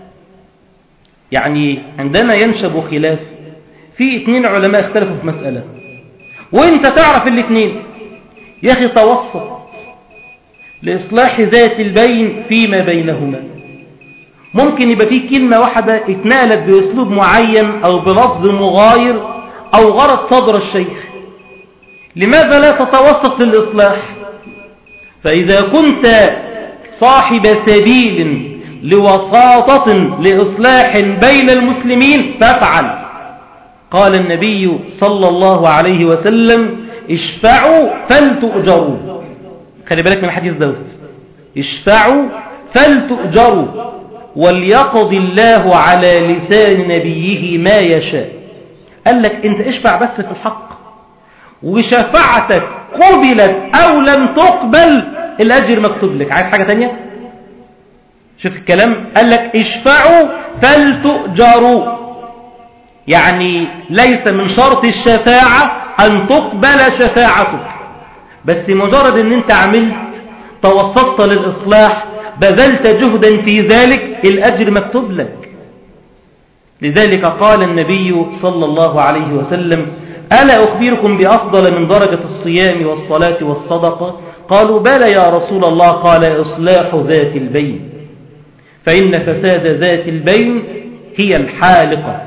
يعني عندما ينشب خلاف في اثنين علماء اختلفوا في مسألة وانت تعرف الاثنين، يا أخي توسط لإصلاح ذات البين فيما بينهما. ممكن يبقى فيه كلمة واحدة اتنقلت بأسلوب معين أو بلفظ مغاير أو غرض صدر الشيخ، لماذا لا تتوسط للإصلاح؟ فإذا كنت صاحب سبيل لوساطة لإصلاح بين المسلمين فافعل. قال النبي صلى الله عليه وسلم اشفعوا فلتؤجروا. خلي بالك من الحديث دوت، اشفعوا فلتؤجروا وليقضي الله على لسان نبيه ما يشاء. قال لك انت اشفع بس في الحق، وشفاعتك قبلت او لم تقبل الاجر مكتوب لك. عايز حاجة تانية؟ شوف الكلام، قال لك اشفعوا فلتؤجروا، يعني ليس من شرط الشفاعة ان تقبل شفاعتك، بس مجرد ان انت عملت توسطت للإصلاح بذلت جهدا في ذلك الأجر مكتوب لك. لذلك قال النبي صلى الله عليه وسلم ألا أخبركم بأفضل من درجة الصيام والصلاة والصدقة؟ قالوا بلى يا رسول الله. قال إصلاح ذات البين، فإن فساد ذات البين هي الحالقة.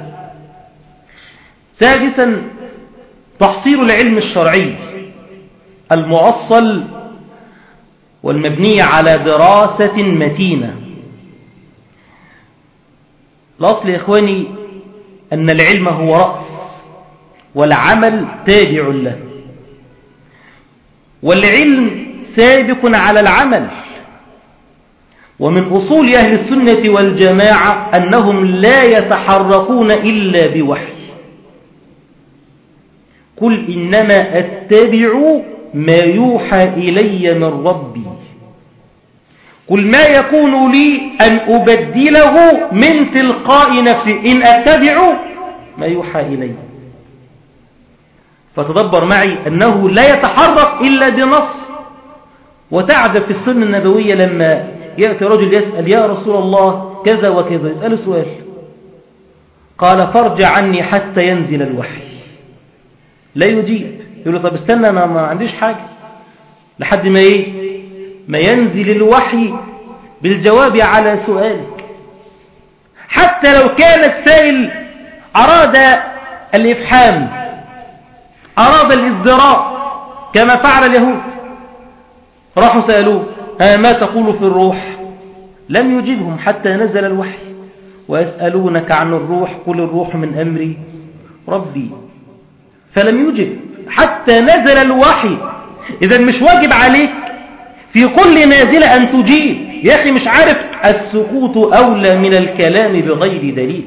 سادسا تحصيل العلم الشرعي المؤصل والمبني على دراسة متينة. الأصل يا إخواني أن العلم هو رأس والعمل تابع له، والعلم سابق على العمل. ومن أصول أهل السنة والجماعة أنهم لا يتحركون إلا بوحي. قل إنما أتبع ما يوحى إلي من ربي، قل ما يكون لي أن أبدله من تلقاء نفسي إن أتبع ما يوحى إلي. فتدبر معي أنه لا يتحرك إلا بنص. وتعجب في السنة النبوية لما يأتي رجل يسأل يا رسول الله كذا وكذا، يسأله سؤال، قال فارجع عني حتى ينزل الوحي. لا يجيب، يقول له طب استنى أنا ما عنديش حاجة لحد ما إيه ما ينزل الوحي بالجواب على سؤالك. حتى لو كان السائل أراد الإفحام، أراد الإزدراء كما فعل اليهود، راحوا سألوه ها ما تقول في الروح؟ لم يجبهم حتى نزل الوحي. ويسألونك عن الروح قل الروح من أمر ربي، فلم يجب حتى نزل الوحي. إذا مش واجب عليك في كل نازلة أن تجيب يا أخي، مش عارف، السكوت أولى من الكلام بغير دليل.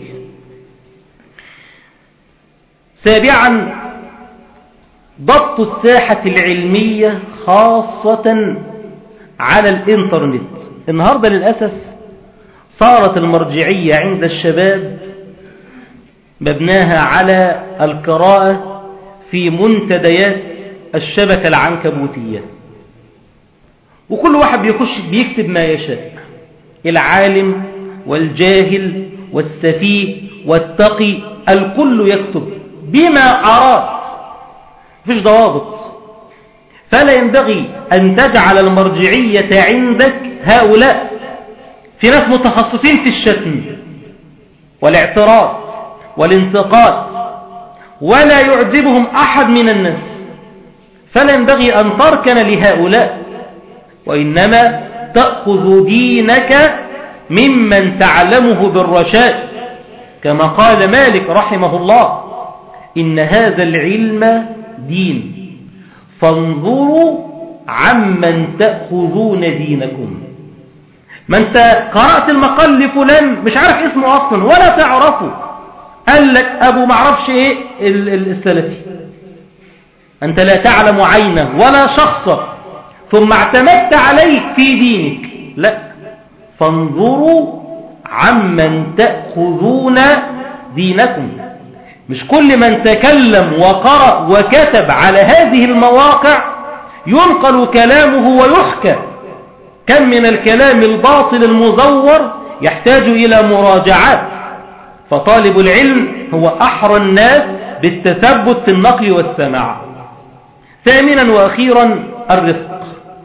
سابعا ضبط الساحة العلمية خاصة على الإنترنت. النهاردة للأسف صارت المرجعية عند الشباب مبناها على القراءة في منتديات الشبكة العنكبوتية، وكل واحد بيخش بيكتب ما يشاء، العالم والجاهل والسفيه والتقي الكل يكتب بما أراد، مفيش ضوابط. فلا ينبغي أن تجعل المرجعية عندك هؤلاء في ناس متخصصين في الشتم والاعتراض والانتقاد ولا يعجبهم أحد من الناس، فلا ينبغي أن تركن لهؤلاء، وإنما تأخذ دينك ممن تعلمه بالرشاد، كما قال مالك رحمه الله إن هذا العلم دين فانظروا عمن تأخذون دينكم. ما انت قرأت المقال لفلان مش عارف اسمه أصلا ولا تعرفه، قال لك أبو معرفش ايه السلفي، أنت لا تعلم عينه ولا شخصه ثم اعتمدت عليه في دينك. لا، فانظروا عمن تأخذون دينكم. مش كل من تكلم وقرأ وكتب على هذه المواقع ينقل كلامه ويحكى. كم من الكلام الباطل المزور يحتاج إلى مراجعات، فطالب العلم هو أحرى الناس بالتثبت في النقل والسماع. ثامنا وأخيرا الرفق.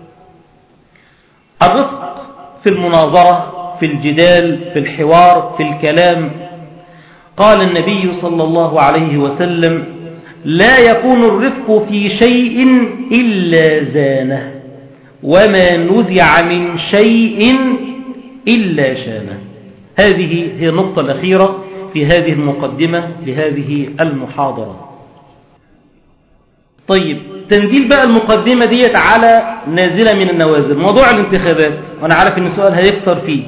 الرفق في المناظرة، في الجدال، في الحوار، في الكلام. قال النبي صلى الله عليه وسلم لا يكون الرفق في شيء إلا زانه، وما نزع من شيء إلا شانه. هذه هي النقطة الأخيرة في هذه المقدمة لهذه المحاضرة. طيب، تنزيل بقى المقدمة ديت على نازلة من النوازل، موضوع الانتخابات، وأنا عارف أن السؤال هيكتر فيه.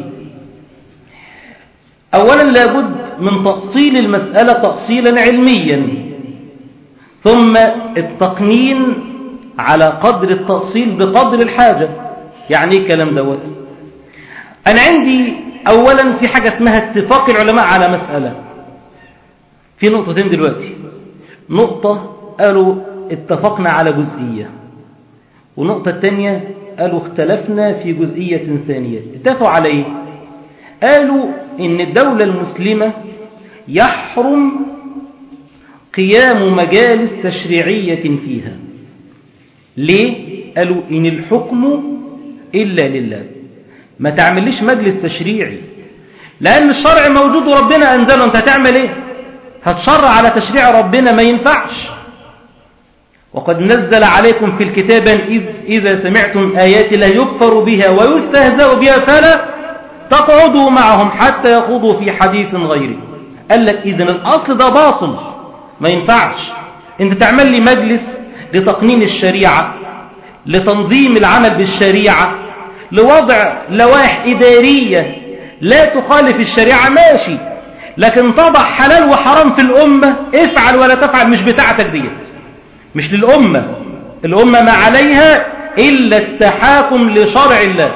أولا لابد من تأصيل المسألة تأصيلا علميا، ثم التقنين على قدر التأصيل بقدر الحاجة. يعني ايه الكلام دوت؟ أنا عندي أولا في حاجة اسمها اتفاق العلماء على مسألة. في نقطتين دلوقتي، نقطة قالوا اتفقنا على جزئية، ونقطة الثانية قالوا اختلفنا في جزئية ثانية. اتفقوا على ايه؟ قالوا إن الدولة المسلمة يحرم قيام مجالس تشريعية فيها. ليه؟ قالوا إن الحكم إلا لله، ما تعمليش مجلس تشريعي، لأن الشرع موجود وربنا أنزله، أنت هتعمل إيه؟ هتشرع على تشريع ربنا؟ ما ينفعش. وقد نزل عليكم في الكتاب إذ إذا سمعتم آيات لا يكفر بها ويستهزأ بها فلا تقعدوا معهم حتى يخوضوا في حديث غيره. قال لك إذن الأصل ده باطل، ما ينفعش أنت تعمل لي مجلس لتقنين الشريعة، لتنظيم العمل بالشريعة، لوضع لوائح إدارية لا تخالف الشريعة، ماشي، لكن تضع حلال وحرام في الأمة، افعل ولا تفعل، مش بتاعتك ديت، مش للأمة. الأمة ما عليها إلا التحاكم لشرع الله،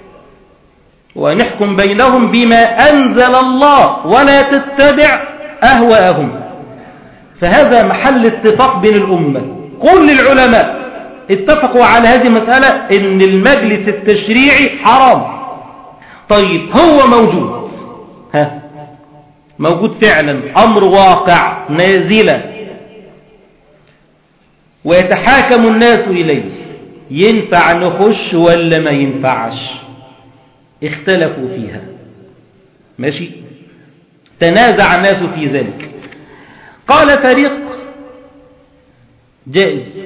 ونحكم بينهم بما أنزل الله ولا تتبع أهواءهم. فهذا محل اتفاق بين الأمة، كل العلماء اتفقوا على هذه المسألة إن المجلس التشريعي حرام. طيب هو موجود، ها موجود فعلا، أمر واقع نازلة ويتحاكم الناس إليه، ينفع نخش ولا ما ينفعش؟ اختلفوا فيها، ماشي، تنازع الناس في ذلك. قال فريق جائز،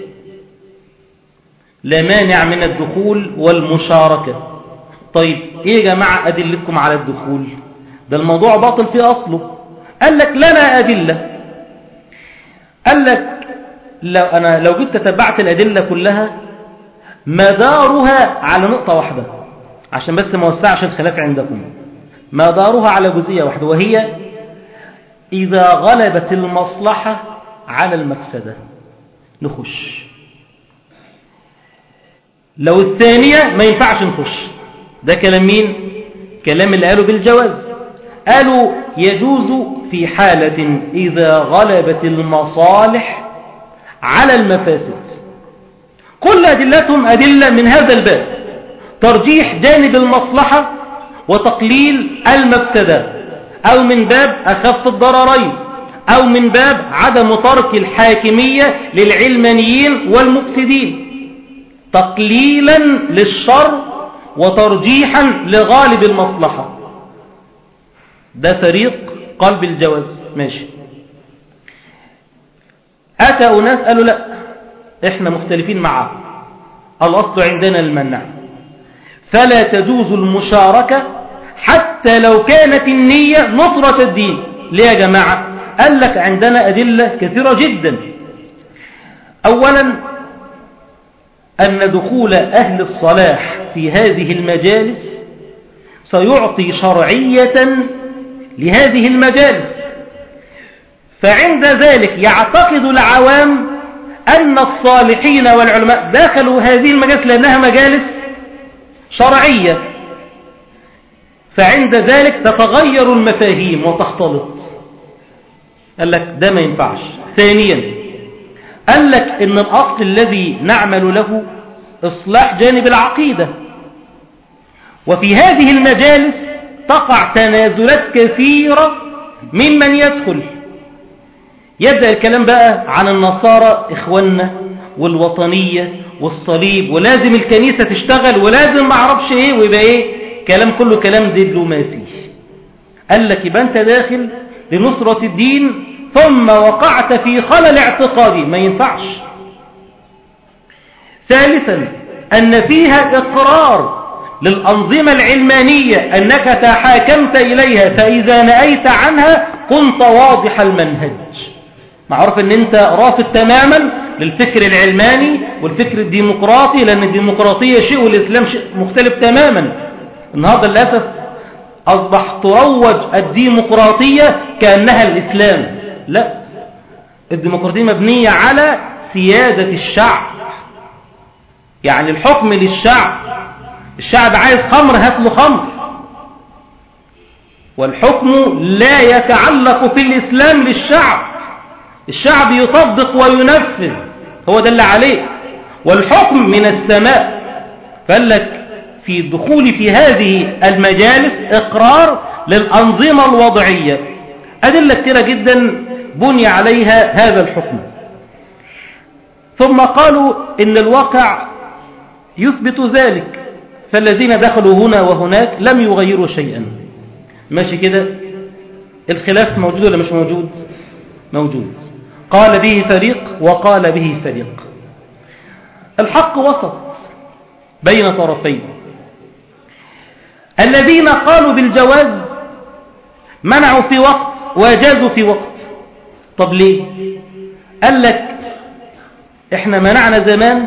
لا مانع من الدخول والمشاركة. طيب ايه يا جماعة أدلتكم على الدخول؟ ده الموضوع باطل في أصله. قال لك لنا أدلة. قال لك لو أنا لو جيت تتبعت الأدلة كلها مدارها على نقطة واحدة، عشان بس ما وسعش الخلاف عندكم، مدارها على جزئية واحدة، وهي إذا غلبت المصلحة على المفسدة نخش. لو الثانية ما ينفعش نخش. ده كلام مين؟ كلام اللي قالوا بالجواز. قالوا يجوز في حالة إذا غلبت المصالح على المفاسد. كل أدلتهم أدلة من هذا الباب، ترجيح جانب المصلحة وتقليل المفسدة، أو من باب أخف الضررين، أو من باب عدم ترك الحاكمية للعلمانيين والمفسدين، تقليلا للشر وترجيحا لغالب المصلحة. ده فريق قلب الجواز، ماشي. أتى أناس قالوا لا، إحنا مختلفين معه، الأصل عندنا المنع، فلا تجوز المشاركة حتى لو كانت النية نصرة الدين. ليه يا جماعة؟ قال لك عندنا أدلة كثيرة جدا. أولا أن دخول أهل الصلاح في هذه المجالس سيعطي شرعية لهذه المجالس، فعند ذلك يعتقد العوام أن الصالحين والعلماء دخلوا هذه المجالس لأنها مجالس شرعية، فعند ذلك تتغير المفاهيم وتختلط. قال لك ده ما ينفعش. ثانيا قال لك إن الأصل الذي نعمل له إصلاح جانب العقيدة، وفي هذه المجالس تقع تنازلات كثيرة ممن يدخل. يبدأ الكلام بقى عن النصارى إخواننا والوطنية والصليب، ولازم الكنيسة تشتغل، ولازم ما اعرفش ايه، ويبقى ايه كلام كله كلام دبلوماسي. قال لك يبقى انت داخل لنصرة الدين ثم وقعت في خلل اعتقادي، ما ينفعش. ثالثا أن فيها إقرار للأنظمة العلمانية أنك تحاكمت إليها، فإذا نأيت عنها كنت واضح المنهج. معروف أن أنت رافض تماما للفكر العلماني والفكر الديمقراطي، لأن الديمقراطية شيء والإسلام شيء مختلف تماما. النهاردة للأسف أصبح تروج الديمقراطية كأنها الإسلام. لا، الديمقراطية مبنية على سيادة الشعب، يعني الحكم للشعب. الشعب عايز خمر، هات له خمر. والحكم لا يتعلق في الإسلام للشعب، الشعب يطبق وينفذ، هو ده اللي عليه، والحكم من السماء. فقال لك في الدخول في هذه المجالس إقرار للأنظمة الوضعية. أدلة كثيرة جدا بني عليها هذا الحكم. ثم قالوا إن الواقع يثبت ذلك، فالذين دخلوا هنا وهناك لم يغيروا شيئا. ماشي كده؟ الخلاف موجود ولا مش موجود؟ موجود. قال به فريق وقال به فريق. الحق وسط بين طرفين. الذين قالوا بالجواز منعوا في وقت وجازوا في وقت. طب ليه؟ قال لك احنا منعنا زمان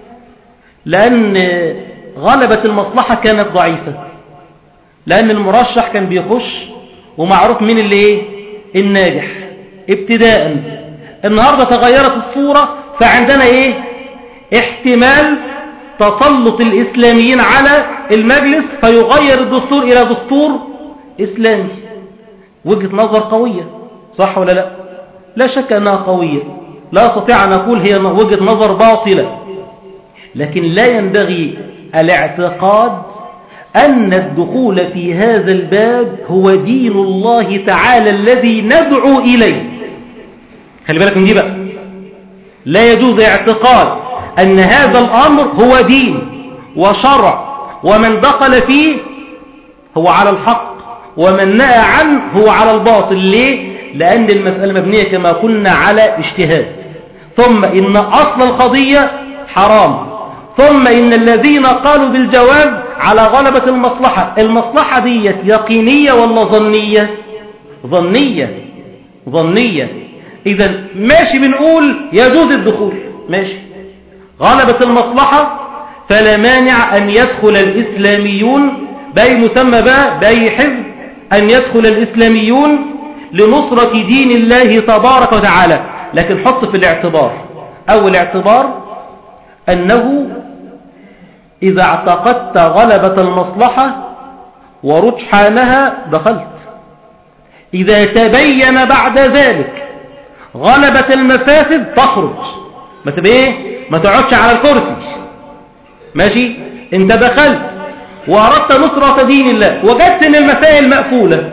لأن غلبة المصلحة كانت ضعيفة، لأن المرشح كان بيخش ومعروف مين اللي ايه الناجح ابتداء. النهاردة تغيرت الصورة، فعندنا ايه احتمال تسلط الإسلاميين على المجلس فيغير الدستور إلى دستور إسلامي. وجهة نظر قوية، صح ولا لا؟ لا شك أنها قوية، لا أستطيع أن أقول هي وجهة نظر باطلة، لكن لا ينبغي الاعتقاد أن الدخول في هذا الباب هو دين الله تعالى الذي ندعو إليه. خلي بالك من دي بقى، لا يجوز اعتقاد أن هذا الأمر هو دين وشرع ومن دخل فيه هو على الحق ومن نأى عنه هو على الباطل. ليه؟ لأن المسألة مبنية كما قلنا على اجتهاد، ثم إن أصل القضية حرام، ثم إن الذين قالوا بالجواز على غلبة المصلحة. المصلحة دي يقينية ولا ظنية؟ ظنية ظنية. إذا ماشي بنقول يجوز الدخول، ماشي غلبة المصلحة فلا مانع أن يدخل الإسلاميون بأي مسمى بقى بأي حزب، أن يدخل الإسلاميون لنصرة دين الله تبارك وتعالى. لكن حط في الاعتبار، أول اعتبار أنه إذا اعتقدت غلبة المصلحة ورجحانها دخلت. إذا تبين بعد ذلك غلبة المفاسد تخرج. ما تبقى ايه؟ ما تقعدش على الكرسي. ماشي؟ انت دخلت وأردت نصرة دين الله، وجدت ان المسائل مقفولة،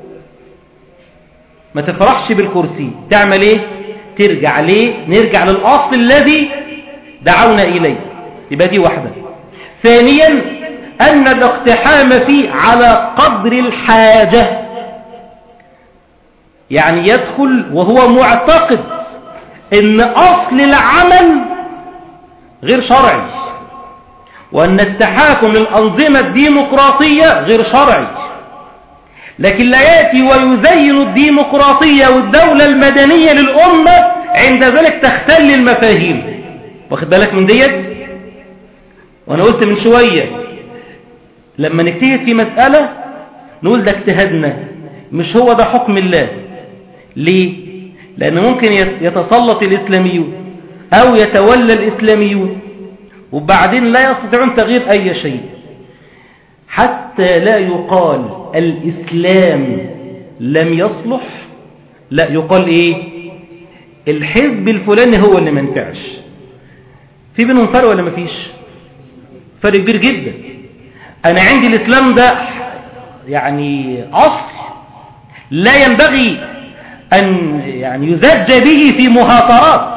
ما تفرحش بالكرسي. تعمل ايه؟ ترجع ليه؟ نرجع للأصل الذي دعونا إليه. يبقى دي واحدة. ثانيا أن الاقتحام فيه على قدر الحاجة، يعني يدخل وهو معتقد ان أصل العمل غير شرعي، وأن التحاكم للأنظمة الديمقراطية غير شرعي، لكن لا يأتي ويزين الديمقراطية والدولة المدنية للأمة، عند ذلك تختل المفاهيم. واخد بالك من ديت؟ وأنا قلت من شوية لما نجتهد في مسألة نقول ده اجتهادنا، مش هو ده حكم الله. ليه؟ لأن ممكن يتسلط الإسلاميون أو يتولى الإسلاميون وبعدين لا يستطيعون تغيير أي شيء، حتى لا يقال الإسلام لم يصلح، لا يقال إيه؟ الحزب الفلاني هو اللي منفعش. في بينهم فرق ولا مفيش؟ فرق كبير جدا. أنا عندي الإسلام ده يعني أصل لا ينبغي أن يعني يزج به في مهاترات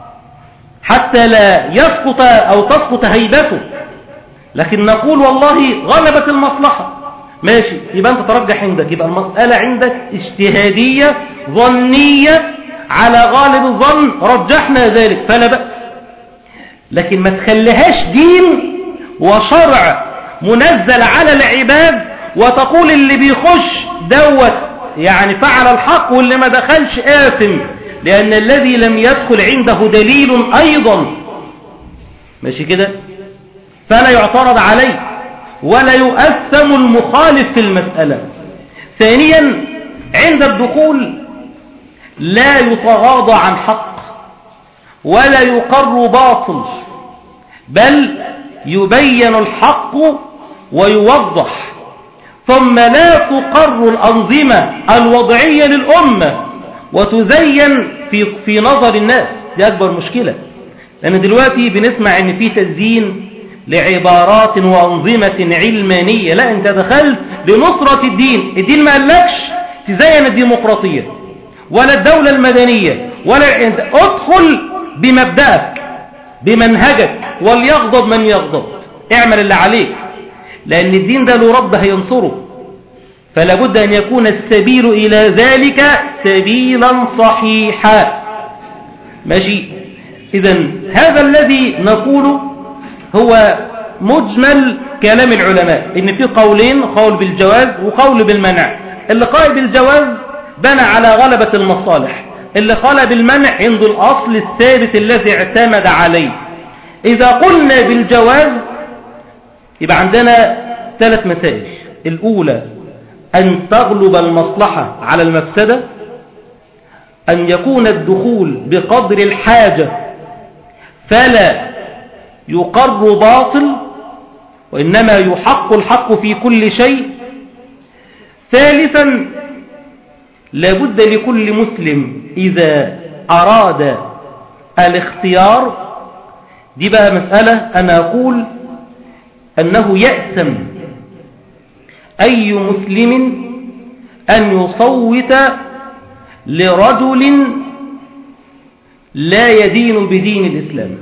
حتى لا يسقط أو تسقط هيبته، لكن نقول والله غلبت المصلحة، ماشي، يبقى أنت ترجح عندك، يبقى المسألة عندك اجتهادية ظنية، على غالب الظن رجحنا ذلك فلا بأس. لكن ما تخليهاش دين وشرع منزل على العباد وتقول اللي بيخش دوت يعني فعل الحق واللي ما دخلش آثم، لأن الذي لم يدخل عنده دليل أيضا، ماشي كده، فلا يعترض عليه ولا يؤثم المخالف في المسألة. ثانيا عند الدخول لا يتغاضى عن حق ولا يقر باطل، بل يبين الحق ويوضح، ثم لا تقر الأنظمة الوضعية للأمة وتزين في في نظر الناس. دي أكبر مشكلة، لأن دلوقتي بنسمع إن في تزيين لعبارات وأنظمة علمانية. لا، أنت دخلت لنصرة الدين، الدين ما قالكش تزين الديمقراطية ولا الدولة المدنية ولا ادخل بمبدأك بمنهجك، وليغضب من يغضب، اعمل اللي عليك، لأن الدين ده له رب هينصره، فلا بد أن يكون السبيل إلى ذلك سبيلا صحيحا. ماشي. إذن هذا الذي نقوله هو مجمل كلام العلماء، إن في قولين، قول بالجواز وقول بالمنع. اللي قال بالجواز بنى على غلبة المصالح، اللي قال بالمنع عنده الأصل الثابت الذي اعتمد عليه. إذا قلنا بالجواز يبقى عندنا ثلاث مسائل. الأولى أن تغلب المصلحة على المفسدة، أن يكون الدخول بقدر الحاجة فلا يقر باطل وإنما يحق الحق في كل شيء. ثالثا لابد لكل مسلم إذا أراد الاختيار، دي بقى مسألة أنا أقول أنه يأثم أي مسلم أن يصوت لرجل لا يدين بدين الإسلام،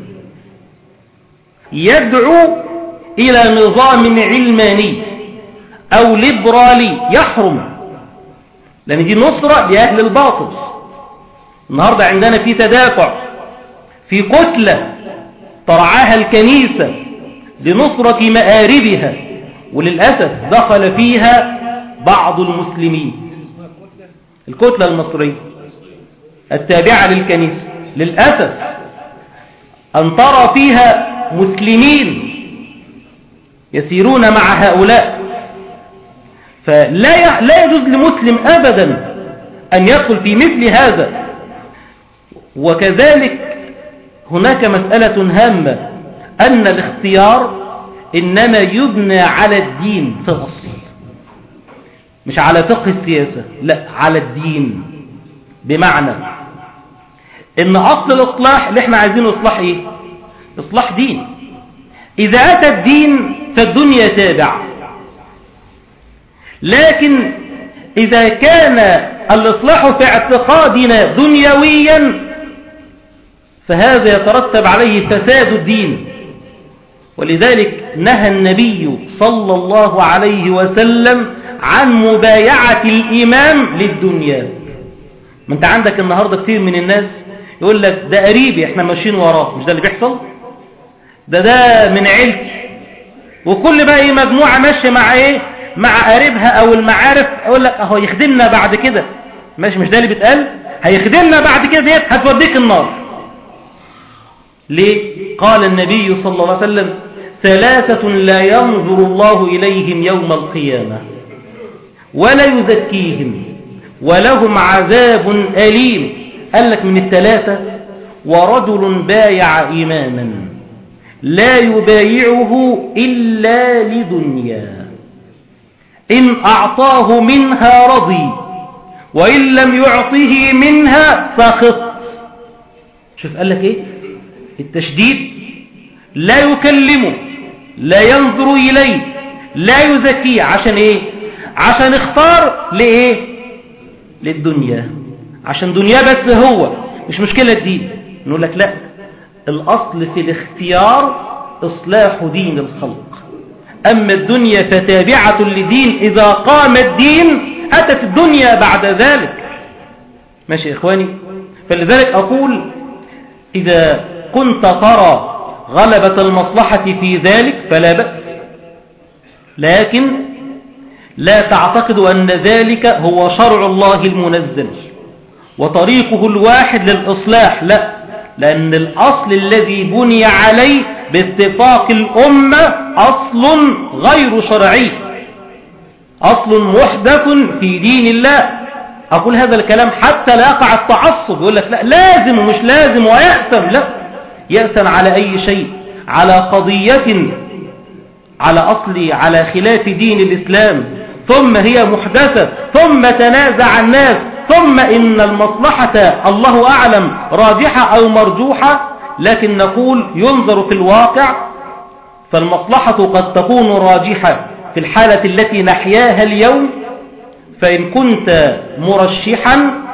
يدعو إلى نظام علماني أو ليبرالي، يحرم، لأن دي نصرة لأهل الباطل. النهاردة عندنا في تدافع، في كتلة ترعاها الكنيسة لنصرة مآربها، وللأسف دخل فيها بعض المسلمين. الكتلة المصرية التابعة للكنيسة للأسف أن ترى فيها مسلمين يسيرون مع هؤلاء، فلا لا يجوز لمسلم أبدا أن يدخل في مثل هذا. وكذلك هناك مسألة هامة، أن الاختيار إنما يبنى على الدين في الأصل، مش على فقه السياسة، لا على الدين. بمعنى إن أصل الإصلاح اللي احنا عايزينه إصلاح إيه؟ إصلاح دين. إذا أتى الدين فالدنيا تابع، لكن إذا كان الإصلاح في اعتقادنا دنيويا فهذا يترتب عليه فساد الدين. ولذلك نهى النبي صلى الله عليه وسلم عن مبايعة الإمام للدنيا. ما انت عندك النهاردة كتير من الناس يقول لك ده قريبي احنا ماشيين وراه، مش ده اللي بيحصل؟ ده ده من عيلتي، وكل بقى ايه مجموعة ماشية مع ايه مع قريبها او المعارف، اقول لك اهو يخدمنا بعد كده. ماشي، مش ده اللي بيتقال؟ هيخدمنا بعد كده، ديت هتوديك النار. ليه؟ قال النبي صلى الله عليه وسلم ثلاثة لا ينظر الله إليهم يوم القيامة ولا يزكيهم ولهم عذاب أليم. قال لك من الثلاثة ورجل بايع إماما لا يبايعه إلا لدنيا إن أعطاه منها رضي وإن لم يعطه منها سخط. شوف قال لك إيه التشديد، لا يكلمه، لا ينظر إليه، لا يزكيه. عشان إيه؟ عشان اختار لإيه؟ للدنيا، عشان دنيا بس، هو مش مشكلة الدين. نقول لك لا، الأصل في الاختيار إصلاح دين الخلق، أما الدنيا فتابعة لدين، إذا قام الدين أتت الدنيا بعد ذلك. ماشي يا إخواني؟ فلذلك أقول إذا كنت ترى غلبة المصلحة في ذلك فلا بأس، لكن لا تعتقد أن ذلك هو شرع الله المنزل وطريقه الواحد للإصلاح، لا، لأن الأصل الذي بني عليه باتفاق الأمة أصل غير شرعي، أصل محدث في دين الله. أقول هذا الكلام حتى لا يقع التعصب، يقول لك لا لازم ومش لازم ويأثم، لا، يأثم على أي شيء، على قضية، على أصل، على خلاف دين الإسلام، ثم هي محدثة، ثم تنازع الناس، ثم إن المصلحة الله أعلم راجحة أو مرجوحة، لكن نقول ينظر في الواقع، فالمصلحة قد تكون راجحة في الحالة التي نحياها اليوم. فإن كنت مرشحا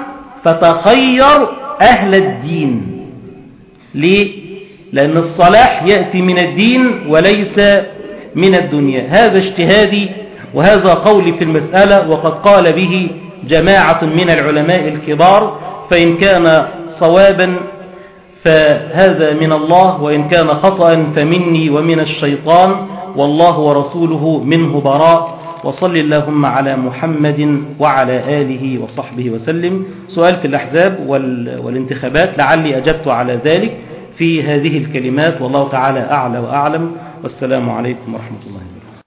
فتخير أهل الدين. ليه؟ لأن الصلاح يأتي من الدين وليس من الدنيا. هذا اجتهادي وهذا قولي في المسألة، وقد قال به جماعة من العلماء الكبار، فإن كان صوابا فهذا من الله، وإن كان خطأ فمني ومن الشيطان، والله ورسوله منه براء. وصل اللهم على محمد وعلى آله وصحبه وسلم. سؤال في الأحزاب والانتخابات، لعلي أجبت على ذلك في هذه الكلمات، والله تعالى أعلى وأعلم، والسلام عليكم ورحمة الله.